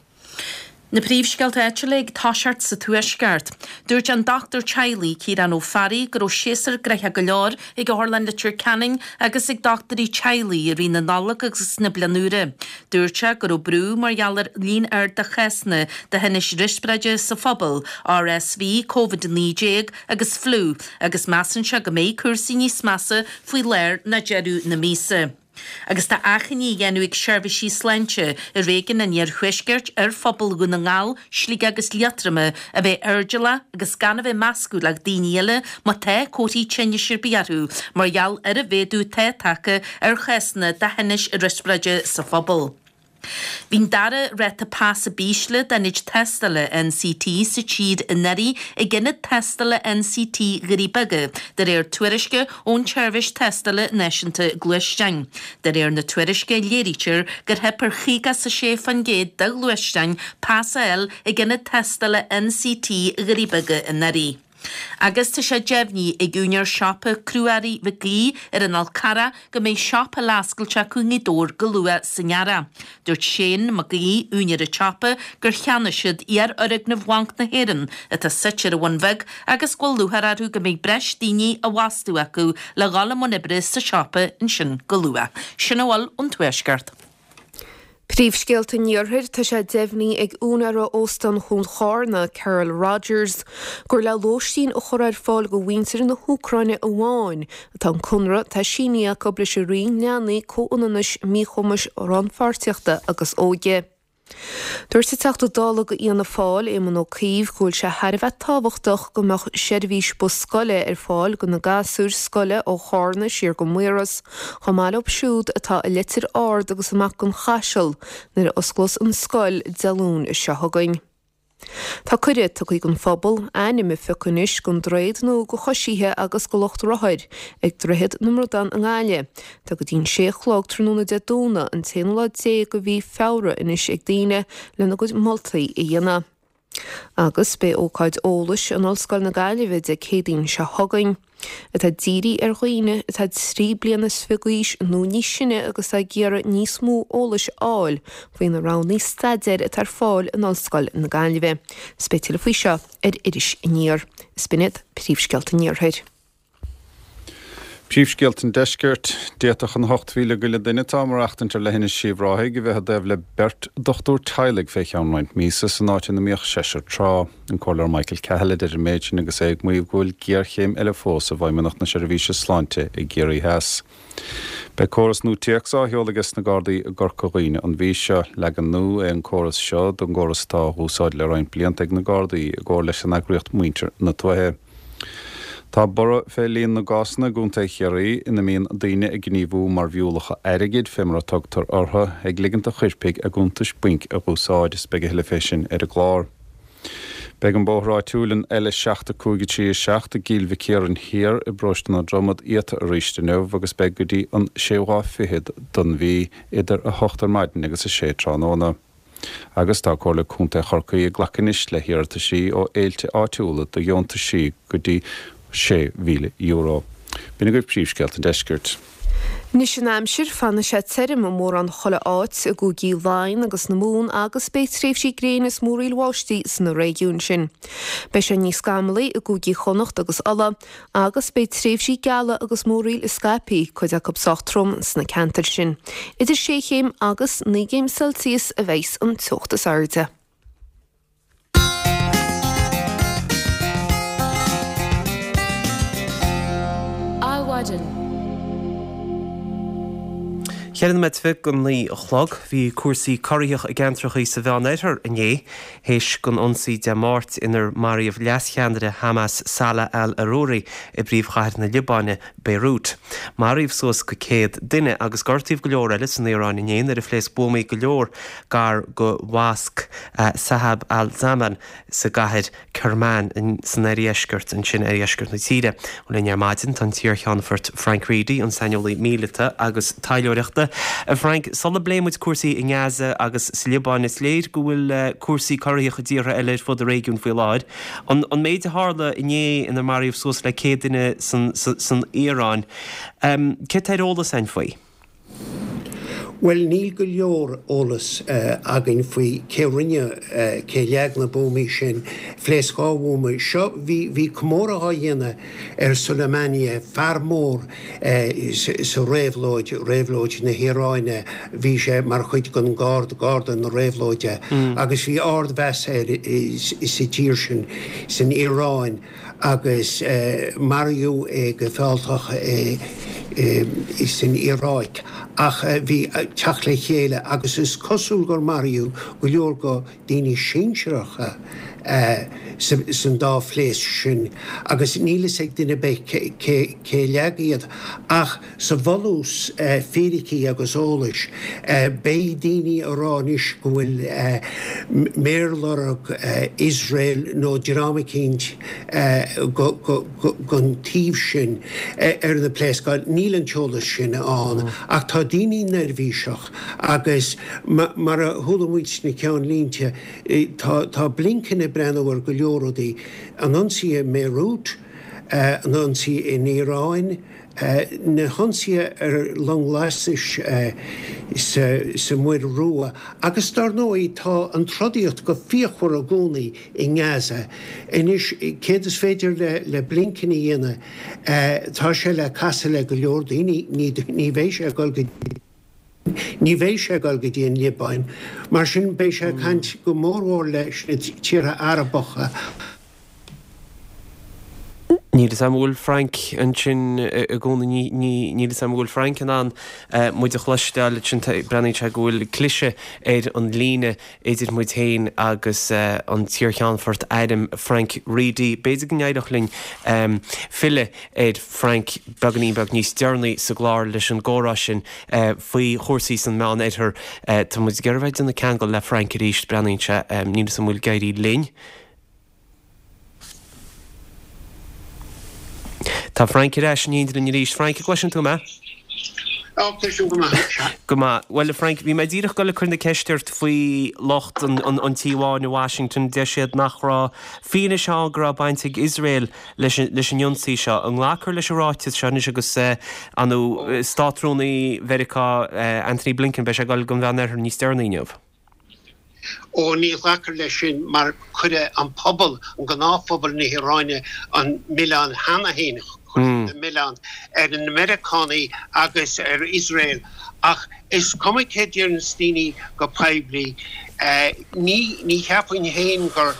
Na príomhscéalta éitiúla ag táseart sa tuaisceart. Dúirt an Doctor Chiley Ciarán Ó Farrell gur ó séasar greithe go leor ag go Harlan Literature Canning agus ag Doctorí Chiley a rí na nallag agus na blanúra. Dúirte gur ó brú mar gheallar líon air de chesna de henis rispreide sa phobal, R S V, COVID nídéag agus flu, agus measan se go méid cuasaí níos measa faoi léir na jeú na mísa. Agus tá achaní dhéanú ag seirbhísí sláinte i réigean na níor chuisgeirt ar phobal go na ngáil slí agus liatrama a bheith airdeala agus gan a bheith meascú le daoine má té cótaí tenne siir bearú mar gheall ar a bhéadú té tacha ar chesna de henis i rispreide sa phobal. Bhín dara réta pás a bísle den id testala N C T sa tíad in neri i gine testala N C T gríbaga, dar éir tuairisce ón tseirbhís testala neisianta gluistein. Dar éir na tuairisce léirítear gur hepar chigas sa sé fan géad de gluistein pás a el i gine testala N C T gríbaga in neri. Agus tá sé deimhní i gúnear seapa cruaí bhí ar an Alcara go méid seapa lascailte chuí dór go lua sanara. Dúirt sin má gaí únear a teapa gur cheanna siad ar orag na bhainc na héan a tá sitir a bhainmheh agus gháil lutharaú go méid breis daoine a bhhaistú acu le gála món ibris sa seapa in sin go lua. Sin bhil ón tuaisceart. Príomhscéalta níorthir tá sé deimhní ag únara óstan chun chárna Carol Rogers gur le lóistín ó chur ar fáil go bhhaintear na Húcráine amháin atá chunra tá síníach go bris a rion neanaí cóananis míchumas ranfarteachta agus óge. Dúir sa teachta dála go íana fáil é man ó cíomh gúil se tharbheith tábhachtach go meach seirbhís bu scoile ar fáil go na gasúr scoile ó chárna siar go muras chomáil op siúd atá a litir ard agus amach gon chaisiil nar osclas an scoil dealún is se thugain. Tá cuire tu gon fphobal aime ficunis gon dréid nó go chosíthe agus go locht roiid ag drehead nummer dan an gáile. Tá go dín séchlog trúna de dúna an téla dé go bhí fére inis ag daine lena go moltaí i dhéana. Agus be óáid ólas an olscoil na gaiilehid ag chédín se hogain. It had díri ar chuoine, it had trí blianas figuís nó níos sinne agus a ggéar níos mú ólas áil faoin na rannaí staidir it ar fáil an olscoil na gaiileh. Spéitiile faoi seo ar iris iníor. Spinnit príomhscealta níorthaid. Príomhscealtan deisceart déach an hocht mhíle go le duine támarachtain tar lehinna síomhráithe go bheith a déobh le Bert Dochtúr Teilig fé cheannaint mísa san áit na míoch séir trá an choir Michael Cahill idir méidin agus ag muomh ghfuil géarchéim eile fós a bhaimimeach na seirbhíse sláinte i ggéirí heas. Be choras nó tíochsá heolalas na Gardaí a Gorcaghine an bhí seo le an nó an choras seo don choras tá úsáid le roinn blianta ag na Gardaí a ggóir leis an agriocht muintir na tuathe. Tá bora fé líon na gásna gúnta chéirí ina míon daine ag gníomhú mar bhiúlacha airigid fémara tugtar ortha ag liganta chuirpig a gúntas buink a bhúsáid spege heile fésin ar a glár. Beg an bóhrá túlan eile seachta cúigi trí seachta gíl bhí céaran hir i brostan na dromad iata a ríiste neu agus beg go dtí an séhá fihead don bhí idir a hochtar maidin agus a sé tránóna. Agus tá cóla cúnta chorcaí a ghlacanis le hiarta sí ó éilte áitiúla do dheonta sí go dtí sé mhíle euro. Bína go príomhscealta deisceart. Nis an amsir fanna sé terim mór an chola áit a go gí láin agus na mún agus be tréf sí grénas móríl Washti san na réún sin. Bei sé níos gamlaí a go gí chonacht agus ala agus be tréf sí gala agus móríl is scapi chuid a cupsachttrom sna cantar sin. Idir sé chéim agus nígéim Celsius a bheits an tuachtas airde. Áhaidir. Cheann met fi gon lí a chlog hí cuasaí choíoch a gentrachaí sa bheanéitir inné, héis gon onsaí de máirt inar maríomh leascheanre Hamas Salah al-Aruri i bríomhchaithir na Libáine Beirut. Maríomh suas go céad duine agus gortaíomh go leor eile san Iorán inné ar a phléas bumaí go leor gar go wasc uh, Sahab al-Zaman sa gaithid Kermán in san éiríescurt an sin éiríescurt na tíre. Ó le nearmáidin tan tíor cheanfort Frank Reedy an sainiolaí mílita agus taileoireachta. Uh, Frank, sola bléimid cuasaí i ngáasa agus Libáin is léir go bhfuil uh, cuasaí choíocha díra eile fud a régiún faoi láid. An, an méid a hála inné inar maríomh suas le céad duine san, san, san Iorán. Um, Cé taid ólas ein faoi? Well, níl go leor ólas uh, agin faoi cé rinne uh, cé leag na bómí sin phléascáhúma seo bhí bhí comóra á dhéine ar Suleimania fear mór uh, sa réhlóid réhlóid na Híráine bhí sé mar chuid gon gard garda na réhlóide mm. agus bhí ard bheas ar is sa tíir sin san Iráin agus uh, marú ag go fáilteach is in Iráid ach bhí teach le chéile agus is cosúil gur marú go leor go daoine sinseacha san dá phléas sin agus nílas ag duine be cé leagaíad ach sa bhulús féiricí agus ólais bé daoine aránis go bhfuil méarlarach Israel nó Drámacínt gon tíomh sin ar na pléascáil níl an teolas sin an ach tá daoine nervhíseach agus mar a thulamúid na ceann línte tá blincanna brennhar go leordaí an ansaí Beirut, an ansaí in Iráin, na hansaí ar longlasis sa muir rua agus dar nóí tá an trodíocht go fíochhar a gcónaí i ngáasa inis céad is féidir le, le blincanna dhéine tá sé le casa le go leordaí ní bhéis a gáil go Ní bhééis sé gáil go dtíon Libáin, mar sin bééis sé cant go mórhór leis na tíre arabacha. Níl Samuel Frank an sin a gcóna níl Samuel Frank an an muid a chluisteáil sin brenaí se ghfuil clise éiad an líne éidir muid tain agus an tíorcheanfort Adam Frank Reedy. Béidir go neideach linn fille éiad Frank beganí beg níos dearnaí sa gláir leis an górá sin faoi chósaí san meán éidir tá muid gearmhaid an na ceangal le Frank a ríist brenaí se níl Samuel gaiirí linn. Tá Frank éis níidir in ríist Frank a question tú me? Go má, well Frank, bhí mé ddíireach go le chun na ceisteirt faoi locht an tíháin in Washington de siad nach rá fína seo gra baintig Israel leis an ionsaí seo an ghlachar leis ráitiid seo is agus anú státrúnaí Verica Anthony Blinken be se gáil go bhean ar níos dearnaíineh. ó ní lachar lei sin mar chuide an pobl an gnáphobal na Hiráine an Milan hana héine chuide Milan ar an Americaní agus ar Israel ach is comicéidir an stíní go paibli ní ní cheapain héin gur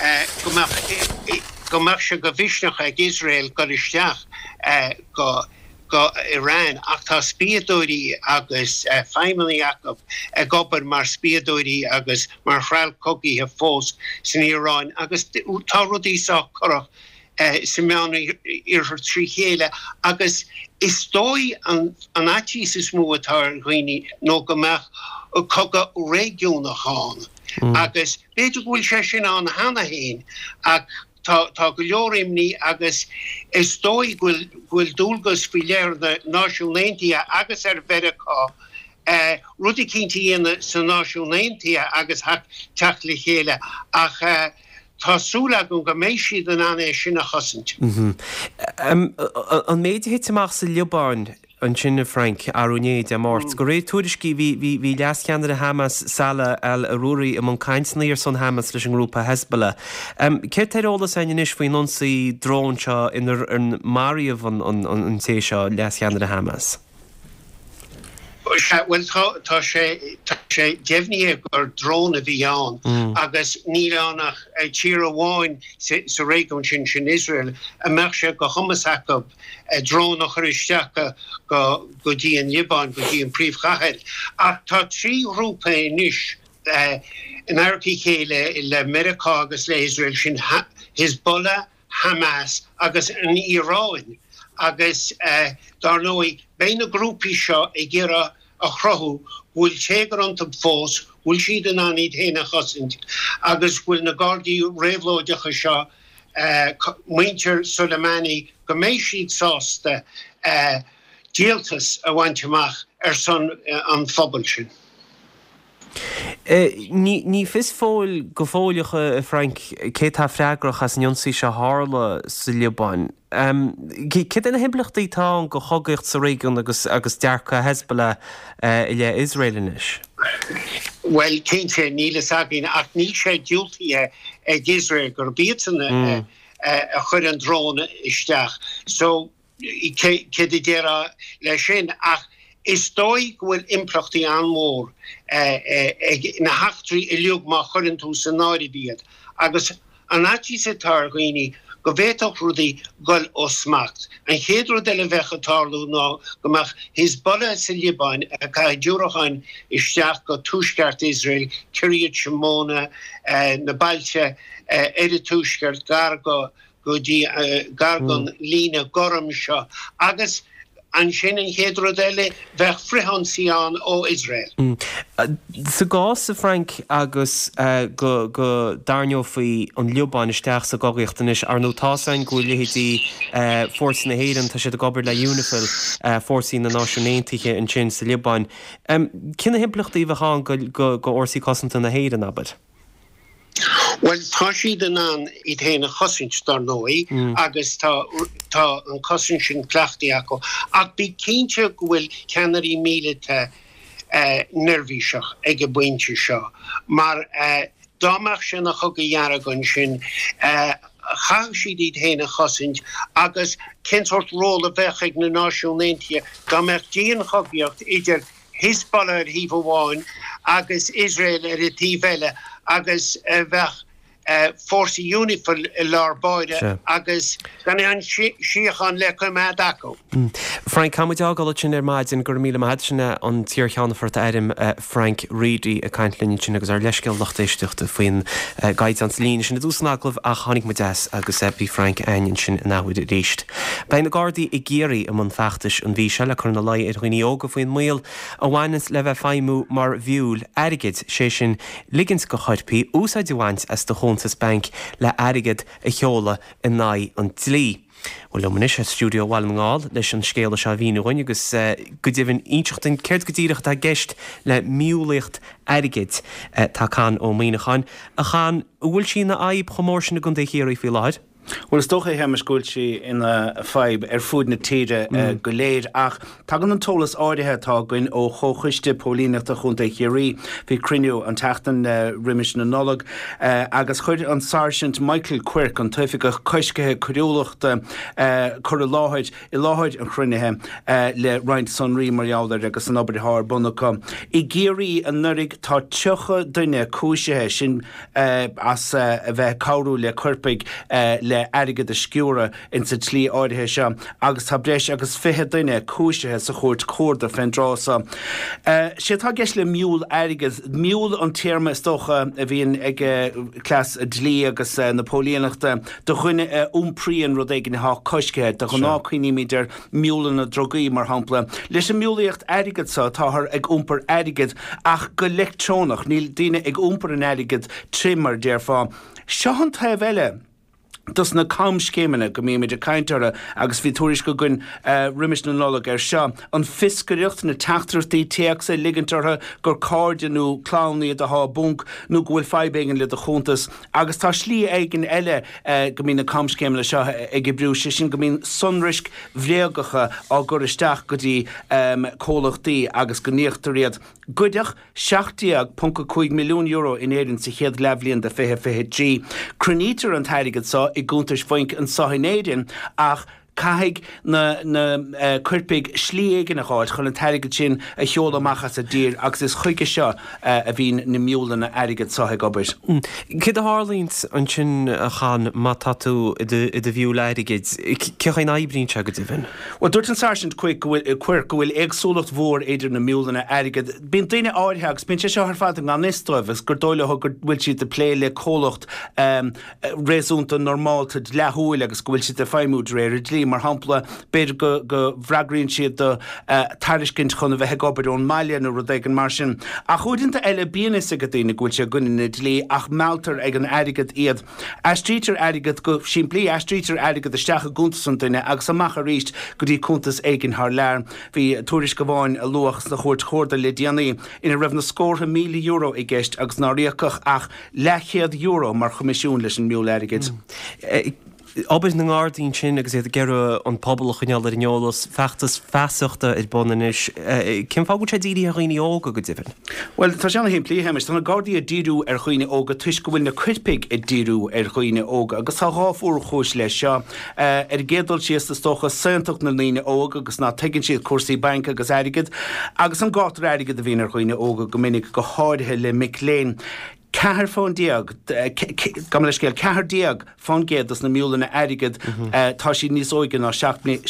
gomach se go bhisneach ag Israel go isteach go go Iran ach tá spiadóirí agus uh, feimilí Jacob a gobar mar spiadóirí agus mar chrail cogaí a fós san Iran agus tá rudí sa corach uh, sa meánna ar trí chéile agus is dói an an atí sa smú atá ghaoine nó gomach coga régiúna cháin agus beidir bhfuil sé sin an hana héin ach Tá go leorimní agus is dói ghfuil dúlgus fi léir na náisiúnléntia agus ar Verica uh, rudi cinnti dhéana sa náisiúnléntia agus teach le chéile ach uh, Tásúla go go mééis siad an an é sinna chosint. An méid hitteach sa Liobáin an sinna Frank arúnéid a mát. Go réad túriscí hí leas ceanar a Hamas sala al arúí am an caiintnaí ar son Hamas leis an grúpa Hezbollah. Cé térólas aine is faoin nonsaí drón seo inar an Mariamh an té seo leas ceanar a Hamas? Well tá sé sé déhní gur drón a bhí an agus ní annach tír amháin sa réigiún sin sin Israel a meach sé go chumasach drón nach chuiristeach go go dtí an Libán go dtí an príomhchaid ach tá trí grúpa níis in aircí chéile le America agus le Israel sin Hezbollah, Hamas agus an Iráin agus dar nói bein na grúpi seo i ggéire a chrothú bhfuil tégar an tab fós bhfuil siad an aníd héna chosint agus bhfuil na Gardaí réabhlóideacha seo muintear Soleimani go méid siad sásta díaltas a bhaintteach ar son an phobal sin. Ní fis fóil go fóilecha Frank cé tá freigrach as an ionsaí se hála sa Liobáin. Cé in himplachtaí tá go chogacht sa réigiún agus agus dearcha Hezbollah i le Israelinis? Well, céinte nílas agin ach ní sé dúltaí ag Israel gur bíanna a chur an drón isteach. So cé i ddéire le sin ach is dói bhfuil implachtaí an mór na heachtaí i liug má churann tú san náirí bíad. Agus an atí sa tar ghaoine go bhéadach rudaí goil ó smacht. An chéadú de le bhecha tarlú ná gomach Hezbollah sa Libáin a ca dúrachain isteach go túisceart Israel, Kiryat Shimona, na bailte éidir túisceart gar go go dtí gar gon lína goram seo agus an sin an chéadú deile bheith frihansaí an ó Israel. Sa gás sa Frank agus go go darneo faoi an Liobáin isteach sa gogaíochtanis ar nó tásain go lehétí fórsaí na héireann tá sé a gobar le UNIFIL fórsaí na náisiúnéintiche an sin sa Liobáin. Cinna himplachtaí bheitán go orsaí cosanta na héireann abad? Well, tá siad an an i dhéana chosint dar nói agus tá an cosint sin cleachtaí acu ach bí cinnte go bhfuil ceannarí mílete nervíseach ag a buinte seo mar dámach sin a chug a dhearagann sin chaag siad i dhéana chosint agus cinsort róla bheith ag na náisiúnléntia dámach díon chogaíocht idir Hezbollah ar híomh amháin agus Israel ar a tíbheile agus bheith fórsa únifa lár báide agus gan an siochan le chu me daco. Frank Hamidá go sin ar maidin gur míle maid sinna an tíor cheannafort airim Frank Reedy a caiintlinn sin agus ar leisceil nachtéisteachta faoin gaiid an lín sin na dúsnaglah a chanig me deas agus ebí Frank ain sin in náhuiid a ríist. Bei na Gardaí i géirí am an feachtas an bhí se le chun na lai ar chuoine óga faoin muil a bhhainnas le bheith feimú mar bhiúil airigid sé sin ligins go chuidpaí úsáid bhaint as do chuntas bank le airigid a cheola in náid an tlí. Well le munis a stúdio bhil ngáil leis an scéala se bhíú roiine agus go dtíhann íteachtain ceirt go dtíireach a gceist le miúlaocht airigid tá can ó míochain a chan bhfuil sin na aib chomór sin na gun chéirí fi láid. Well, is toch heimmes goeltje in uh, fibe er food na tide uh, mm. goléir ach tagan an tolas áirithe tá goin ó chochuiste pólíneachta chunta chéirí hí crinneú an teachtan uh, riimiis na nolog uh, agus chuir an Sergeant Michael Quirk an tuifiige coiscethe curiúlaachta uh, chur láhaid i láhaid an chrunnethe uh, le Ryan Sunrí marjouler agus an obair bunacham. I géirí an nurig tá tucha duine cúisethe sin uh, as uh, a bheith cabhrú le cuirpaig uh, le airigid a sciúra in sa tlí áirithe se agus tá breis agus fithe duine cúisethe sa chóirt cóirda féin drása. Uh, sé tá gceis le miúl airigid miúl an téirme is dócha a bhíon ag clás a dlí agus uh, napólíonachta do chuine uh, úmpríon rud éigen há coiscethe do chu ná chuoine míidir miúlan na drogaí mar hampla. Leis an miúlaíocht airigid sa táthar ag úmpar airigid ach go lectrónach níl daine ag úmpar an airigid trimar déirfá. Seán ta bheile dus na kam scéimena go mé meidir caiintara agus bhí túris go gunn uh, riimiis na nóla ar seo an fiscaíocht na teachtartaí teach sé ligantartha gur cáirdeanú clánaí a há bunk nó go bhfuil feibégan le a chuntas agus tá slí éigen eile uh, go mí na kam scéimena seo ag brú sé sin go mín sunrisc bhréagacha á gur isteach go dtí um, cólachtaí agus go níochtaríad Goideach seachtaíag punca chuig milliún euro in éirann sa chéad leblíonn de fiche fiche G. Cronítar an tairigid sa i gúntais foink an sahinéidirn ach caig na na uh, cuirpaig slí éigen a cháid chun an tairigid sin a cheola machchas a dír agus is chuige seo uh, a bhín na miúlan na airigid saigh obair. Cid a hálíns an sin a chan má tatú i de bhiú leirigid ceach an aibrín se go dtíhann? Well, dúirt an Sergeant Quirk go bhfuil agsúlacht mhór idir na miúlan na airigid. Bín daine áirithe agus bín sé seo ar fad an ganistoibh gur dóile gur bhfuil siad de plé le cólacht um, réúnta normáilta lethúil agus go bhfuil siad de feimúd réir dlí mar hampla beidir go go bhreagraíonn siad do uh, tariscint chun a bheith gobar ón maiile nó rud éigen mar sin. A chuidinnta eile bíana sa go dtíine gúil sé gunna dlí ach meltar ag an airigid iad. Astrítar airigid go sin blií astrítar airigid isteach a gúntas an duine agus amach a ríist go dtí cúntas éigen th lear. Bhí túris go bháin a luachas na chóirt chóirda le déanaí ina raibh na scórtha míle euro i gceist agus ná riachach ach lechéad euro mar chomisisiún leis an miúil airigid. Mm. Obair na ngádaín sin agus iad geire an pobl chuineal ar neolalas feachtas feasachta i bonanis. Cin fágú sé dírí a chuoine óga go dtíhann? Well, tá seanna hén plí heimis, tána Gardaí a díú ar chuoine óga tuis go bhfuil na cuirpaig a díú ar chuoine óga agus tá ráfúr chúis leis seo. Ar gédal sios is tócha saontach na líine óga agus ná tegann siad cuasaí bank agus airigid agus an gátar airigid a bhíon ar chuoine óga go minic go háirithe le micléin. Cahar fón diag, gamla scéil, cahar diag fón géad as na miúlan na airigid tá sí níos óigen á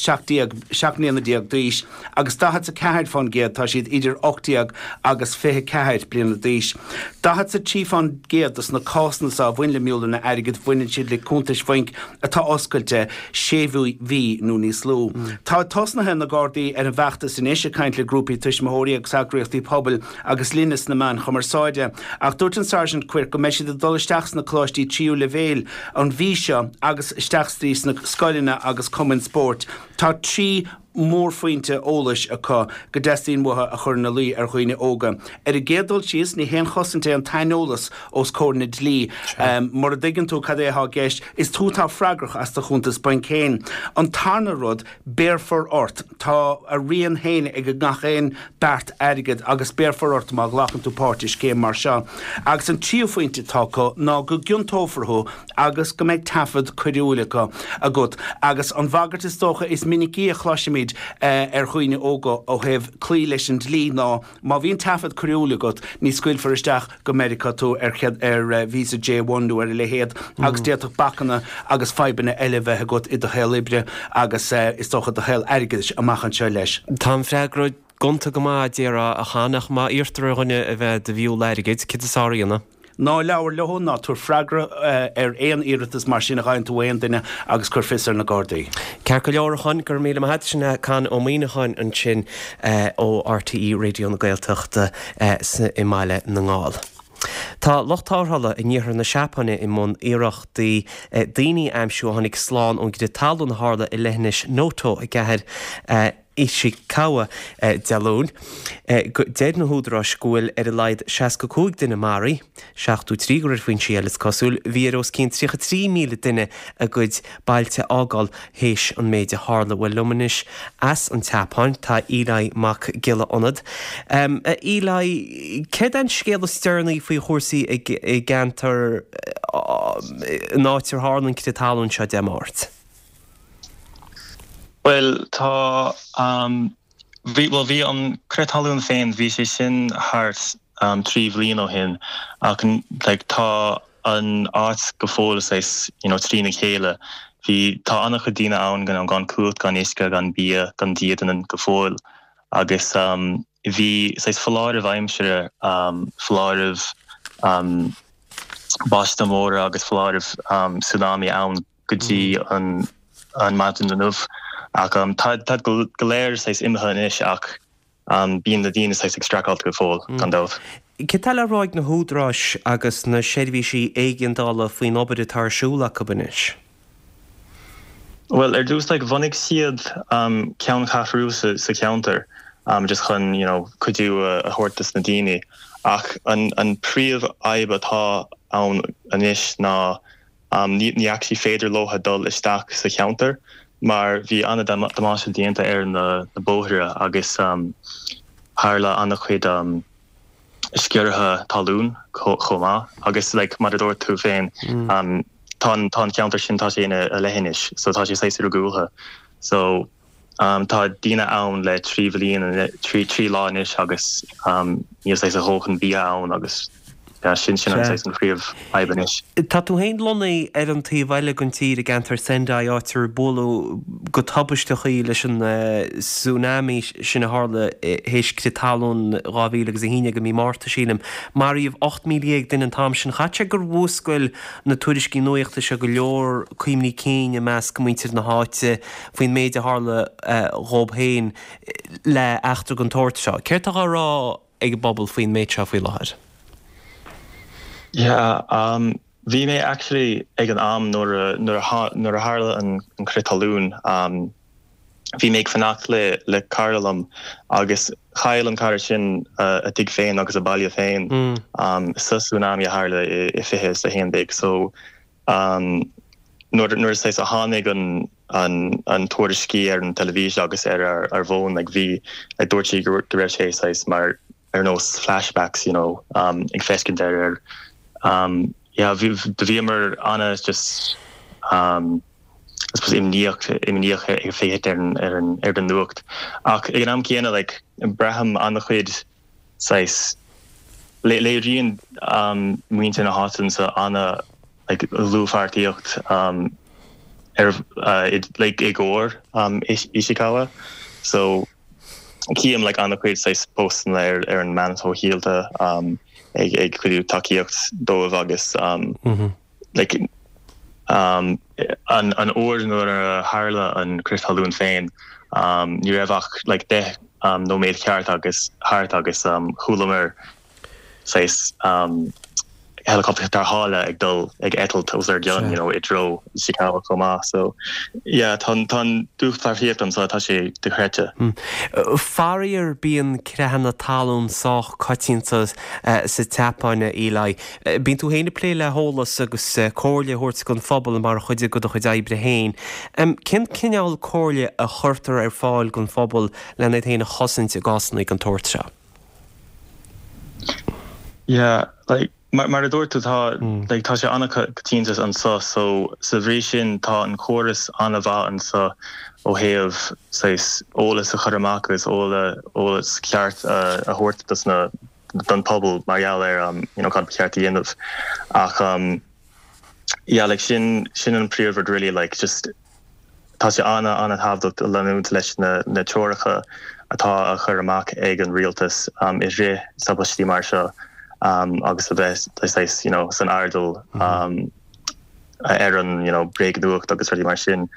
seachníana diag dís, agus dahat sa cahar fón géad tá siad idir ochtiag agus fithe cahar bliana dís. Dahat sa tí fón géad as na cásna sa bhain le miúlan na airigid bhainin siad le cúntais foink atá oscailte séhú hí nó níos lú. Tá tosnathe na Gardaí ar an bheachtas in éise caint le grúpi tuismóirí agus sacraíochtaí pobl agus línas na man chumarsáide ach dúirt an Sergeant Quirk go meisi de dolisteachs na chlóistí tríú levéil an bhí seo agus isteachstrís na scoilina agus Common Sport. Tá trí mór faointe ólais a có go deistíon mutha a chur na lí ar chuoine óga. Ar a gédal síos ní hen chosanta an tainolalas os cóna dlí. Um, mar a digan tú cad é há gceist is tútá freigrach as do chuntas bain céin. An tarna rud béir for ort tá a rion héine ag gach éin bert airigid agus béir for ort má ghlachan tú páirtis céim mar seo. Agus an tíú faointe táco ná go giuntófarthú agus go méid tafad chuidiúlacha a gut agus an bhagart is tócha is minicí a chláisiméid siad ar chuoine óga ó heh clí leis an lí ná má bhíon tafad cruúla got ní scuil faristeach go America tú ar ar visa J one ar le héad agus déach bachanna agus febanna eile bheithe got i do hell libre agus is tócha do hell airgus amachchan se leis. Tá freagró gonta go má déra a chanach má irtarghine a bheith de bhiú leirigid citáíanana. ná leabhar lethó ná túair freigra ar éon iiritas mar sin chaint bhhaon duine agus chur fisar na Gardaí. Cear go leabharchan gur míle head sinna can ó míoineáin an sin ó R T E radio na Gaeltachta i maiile na ngáil. Tá lochtáthala i níor na seapanna i món iireachtaí daoine aimsú tháinig sláán ón go de talún hála i leithnis nótó a gceithir Ishikawa dealún. Déad na húdra scúil ar a leid seaca duine marí, seachtú trí gur faoin síalas cosúil, bhíarós cén trícha trí míle duine a gcuid bailte ágáil héis an méide hála bhfuil lumanis as an teapáin tá Eli mac gile onad. Eli, céad an scéal stearnaí faoi chósaí i gceantar náitir hálan cite talún seo demáirt? Well, tá um, vi, well, vi an cretalún féin vi sé sin hart um, trí bhlíon ó hin ach like, tá an art go fólas éis you know, trí na chéile. Bhí tá annach go dtíine ann gan an gan cuat gan isca gan bia gan dían an go fóil agus um, bhí séis falláirh aimsere um, falláirh um, basta móra agus falláirh um, tsunami ann go dtí an, an mountain denmh. Ach um, tá tá go léir séis imthe is ach um, bíon na daine séis extraáilt go fóil gan dóibh. Ce tal ráid na húdráis agus na séirhísí éigeandála faoin obair tarsúla go banis? Well, er dús like bhanig siad um, ceann chathhrú sa, sa counter um, just chun you know, cuidú a, a hortas na daine ach an, an príomh aib atá ann anis ná um, ní, ní actually féidir lotha dul isteach sa counter. Maar vi anna damasha dienta er na, na bóthra agus um, hála anna chuid um, sciortha talún chomá agus like, matador tú féin mm. um, tá tá counter sin tá sé a lehinis so tá sé séisir gúlha so um, tá dína ann le trí bhlíon trí trí láis agus um, níos séis a hóchan bí ann agus Ja, sin sin an séis an phríomh aibanis. Tá tú héin lonaí ar an tí bhaile gon tí a gantar senda átar bóla go tabbaistechaí leis an tsunami sin a hála héis critalún ráhíle agus a híine go mí máta sílim. Maríomh ácht míle den an tam sin chatte gur bhscoil na tuairiscí nuachta se go leor cuimní cíine meas go muintir na háite faoin méid a hála rob héin le achtar an tóirt seo. Ceirt a rá ag bobbal faoin méid seo faoi láthir? Yeah, um, vi me actually ag an am nor nor nor a harla an an cretalún. Um, vi me fannacht le le Carlam agus chail an car sin uh, a dig féin agus a bailile féin. Mm. Um, sa tsunami a harla i, i fihe sa hen big. So um, nor nor says a hánig an an an tuairiscí ar an televíse agus ar ar, ar bhón like vi like dúirtí go raibh sé sais mar ar nós flashbacks, you know, um, ag fescin der ar Um, yeah, we've the Vimmer Anna is just um I suppose im niach im niach e fe er er er den nucht. Ach ik am kiena like Abraham Anna chud sais le le rien um muint in a hotten so Anna like lufartiocht um er uh it like Igor um Ishikawa. So Kiam like Anna chud sais posten er er an man so healta um ag ag chuú takeíocht dóibh agus um, mm-hmm. like, um, an, an óir nó a hála an cristalún féin um, ní raibhach like, de um, nó méid ceart agus háart agus um, chulamar sais um, helicopter tar hála ag dul ag etal tos ar John, you know, i dro Chicago comá. So yeah, tan tan dúchtar fiatan so tá sé de chréte. Mm. Uh, Farir bíon crehanna talún sách cotíntas uh, sa tapáine Eli. Uh, bín tú héine plé le hólas agus uh, cóirle hort gon fphobal mar chuide go do chuid aibre héin. Um, cin cineál cóirle a churtar ar fáil gon fphobal le na héine chosint a gasna ag an tóirt seo? Yeah, like Mar mar a dúirtú tá like tá sé anna tíntas an sa so sa bhrí sin tá an choras anna bha an sa ó héamh sais ólas a churamach is óla ólas ceart a thuirtas na don pobl marall ar um, you know, cad ceart a dhéanamh ach um, yeah, like sin sin an príomhd really like just tá sé anna anna thabhdacht a leanúint leis na na teoracha atá a churamach ag an rialtas um, is ré sabbatí mar seo um, agus a bheith leis you know, san ardal um, ar an you know, breakdúach agus ruí mar sin.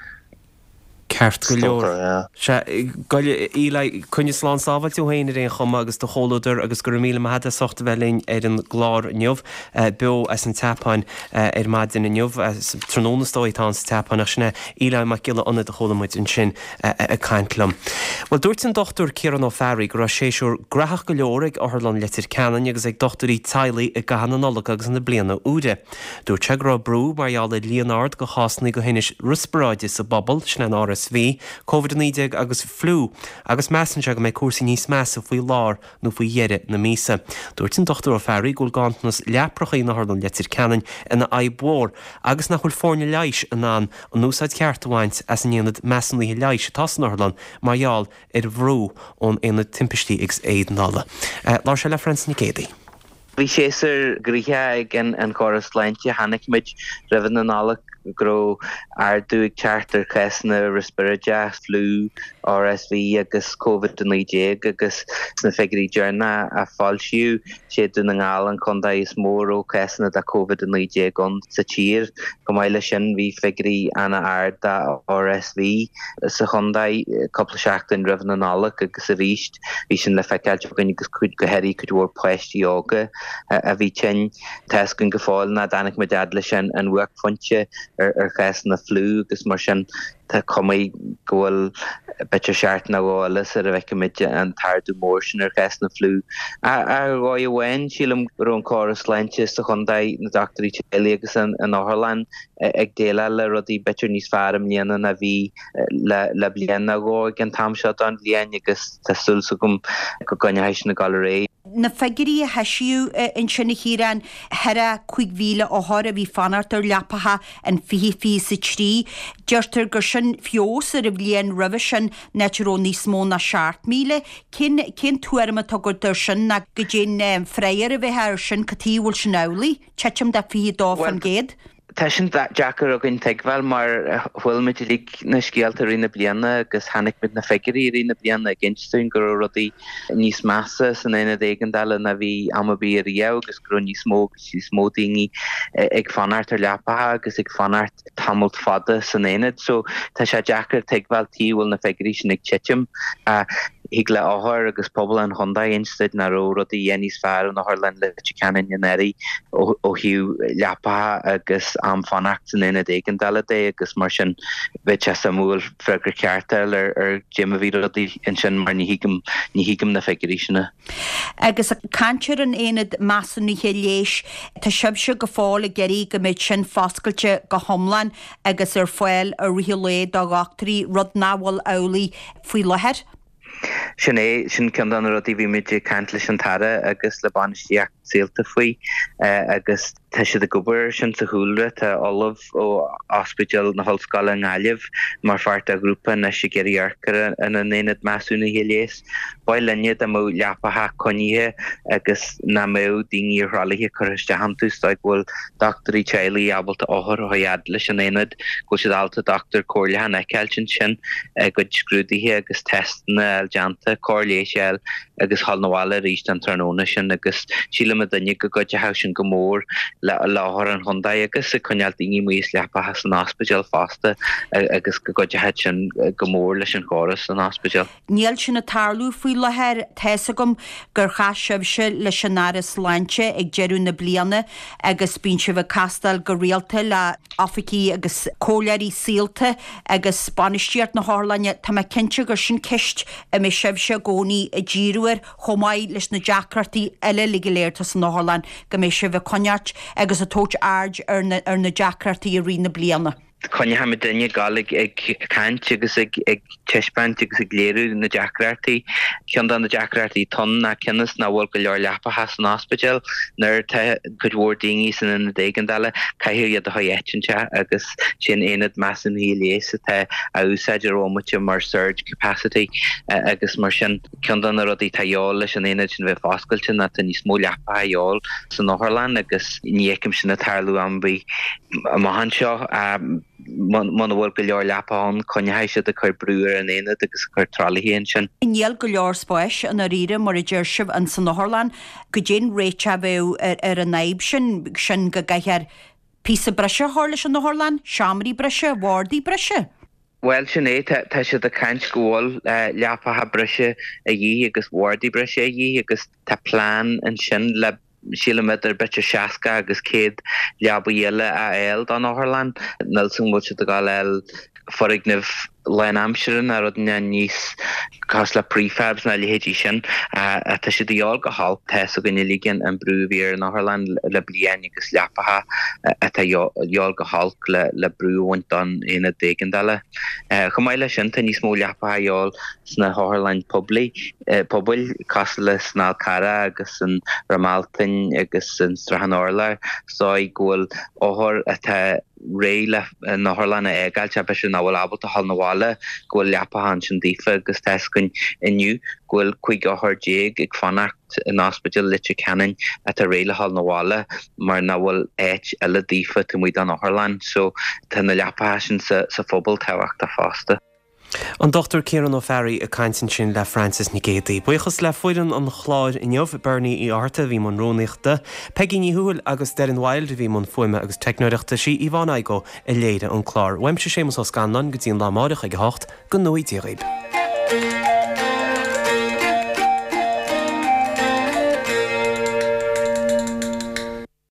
Ceart go leor. Goile íle chunne slán sábhailt tú héine réon chuma agus do chólóidir agus gur míle maithe sochta bhelín ar an glár neomh bu as an tapáin ar maidin in neomh trónastóid tá sa tapáin sinna íle mar gile anna de cholamuid in sin a caiintlam. Well dúirt an dochtúr Ciarán Ó Fearraigh gur séisiúr grathach go leoraigh orthalan litir ceannain agus ag dochtúrí tailaí ag gahan an nollag agus na bliana úde. Dúirt se gur brú marall Leonard go chásnaí go hinis rusparáide sa bobbal sin an áras ví, COVID nineteen agus flú, agus messenger go mé cuasaí níos measa faoi lár nó faoi dheire na mísa. Dúirt an dochtúr Ó Fearraigh gúil gantanas leaprochaí na hardlan litir ceannain ina aibhór, agus nach chuil fórne leish an an an núsáid cearthaint as an ianad mesanlaí leish tas an hardlan marall ar bhrú ón ianad timpistí ag éiad nála. Lár se le Frans na Gédaí. Bhí séasar gríthe ag an choras leinte hanig muid rivan an nála gro ardú ag charter cesna respiratory flu, R S V agus COVID nineteen agus na figurí dearna a fáilsiú sé dún an gálan chun is mór ó cesna da COVID nineteen gon sa tír go maiile sin bhí figurí anna arda R S V sa chundaí coppla seachtain rivan an nála agus a bhíist bhí sin le feiceáilte gon agus chuid go heirí chuid bhór poistí óga a bhí tin tes gon go fáil na danig me deadla sin an bhuac funte ar ar ches na flú agus mar sin tá comí gohfuil bitir seart na bhálas ar a bheicimiide an tardú mór sin ar ches na flú. A ráid bhain sílam gur an choras leinte sa chundaí na doctorí teile agus an áthirlein ag déile le rudí bitir níos fearm líanana a bhí le bliana go ag an tamseo an bblian agus tásúlsa gom go gaiinehéis na galaré. Na figurí a heisiú in sinna híran hera chuig mhíle óthir a bhí fanart ar leapatha an fihi fi sa trí, deirtar gur sin fios ar a bblion ribh sin netaró níos mó na seart míle, cin tuairma tugur sin na go dtí freiar a bheith ar sin catíhil sin álaí, teitm de fihi dá fan géad. Tá sin Jackar a gin teagháil mar bhfuilmid lí na scialta rina bliana agus hanig mit na figurí rina bliana ginstún gur rudí níos massa san éine éigendala na bhí amabí a riamh agus gur níos mó sí smó daoine ag fanart ar leapatha agus ag fanart tamailt fada san éine, so tá sé Jackar teagháil tíhfuil na figurí sin ag tiitim a hig le áthir agus pobl an Hondaí instead na ró rudí dhéanís fear an áthirlein le canan inéirí ó hiú leapatha agus am fannacht san ina dégan dala dé agus mar sin bheit se samúil fregra ceartal ar ar Jim a bhí rudí in sin mar ní hiigam na figurí sinna. Agus a cantir an éad meassan ní léis tá sibse go fáil a geirí go méid sin foscailte go thomlan agus ar foiil a rihiolé do gachtarí rud náhfuil álaí faoi lehead. Sin é sin cean an rudí bhí muidir cant leis an tara agus le banistíocht síalta faoi agus tá siad a gobar sin sa thuúlra tá olah ó ospidal na hallscoile an Gáilibh mar fart a grúpa na si geirí arcar in an éad measúna héléis. Ba linne a mó leapatha coníthe agus na mó daoine rálathe chuiste hanús ag bhfuil doctorí tealaí abalta áthir ó iad leis an éad go siad alta doctor cóirlehan eceilt sin go scrúdaithe agus testna aljananta cóirléisiil agus hallnahile ríist an tróna sin agus síle a daine go goide hasin go mór le láthir an Hondaí agus a chuneal daoine muos leapatha san ospidal fásta agus go goide heid sin go mór leis an choras an ospidal. Níl sin na tarlú faoi lethir teasa gom gur chaisibse leis an áras leinte ag dearú na bliana agus bíonn si bh castal go rialta le Africaí agus cóileirí síalta agus banistíart na hálainne tá me cinnte gur sin ceist a mé sibse gcónaí a ddíúir chomáid leis na deacrartaí eile ligiléirta san Hálainn go mé si bh coneart agus a tóit ard ar na deacrartaí a rí na bliana. Conne ha dunne galig ag cant agus ag teisbant agus ag léirú na Jackrarty. Cean an na Jackrarty ton na cinnas na bhfuil go leor leapa has an hospital nar te gohór dingi san in na dégandala caihir iad a hoéitinte agus sin éad mass an hí léise te a úsáidir ómute mar surge capacity agus mar sin cean an rodí taáil leis an éad sin bheith fáscailte na tan ní smó leapa aáil san Northern agus níicim sin na tarlú ambí a mahan seo a man bhfuil go leor leapáin connehéise a chuir brúir an éad agus chuir tralahéon sin. Inéal go leor spáis an a riire mar a dúir sibh an san Northern go dén réite bh ar an naib sin sin go gaiithar písa breise hála an Northern, seaamraí breise, bhhardaí breise. Well sin é tá si a cant scóil leapatha breise a dhí agus bhhardaí breise a dhí agus tá plán an sin le sílameidir bete seaca agus céad leabba dhéile a éil don Northern Nelson mu a gáil eil forignih lein amsean a rud na níos cos le prefabs na lihéidí sin a tá si dheol go hall te a gonne ligan an brúhíar Northern le blian agus leapatha a tá dheol go hall le le brúhaint an ina dégandala. Chomáile sin tá níos mó leapatha dheol sna Northern Publi pobl cos le sná cara agus an Ramaltain agus an Strahan Orla so I ggóil óthir a tá ré le Northern a eáil te be sin náhfuil abal a hall na goil leapahan sin dífa agus teiscin inniu goil chuig áthir déag ag fannacht in hospital litre canan at a réile hall nahála mar nahfuil éit eile dífa tu muid an Northern so tá na leapaha sin sa fphobal táhacht a fásta. An Doctor Ciarán Ó Ferry a caiintin sin le Francis Nigédi. Buchas le foiidan an chláir inneomh Bernie í áta bhí man róniachta, Peggy ní húil agus Darren Wild bhí man foiime agus technoireachta sí Iván Aigo i léide an chlár. Weimse sémas ó scanlan go dtíon lámáireach ag hocht go nóid í réib.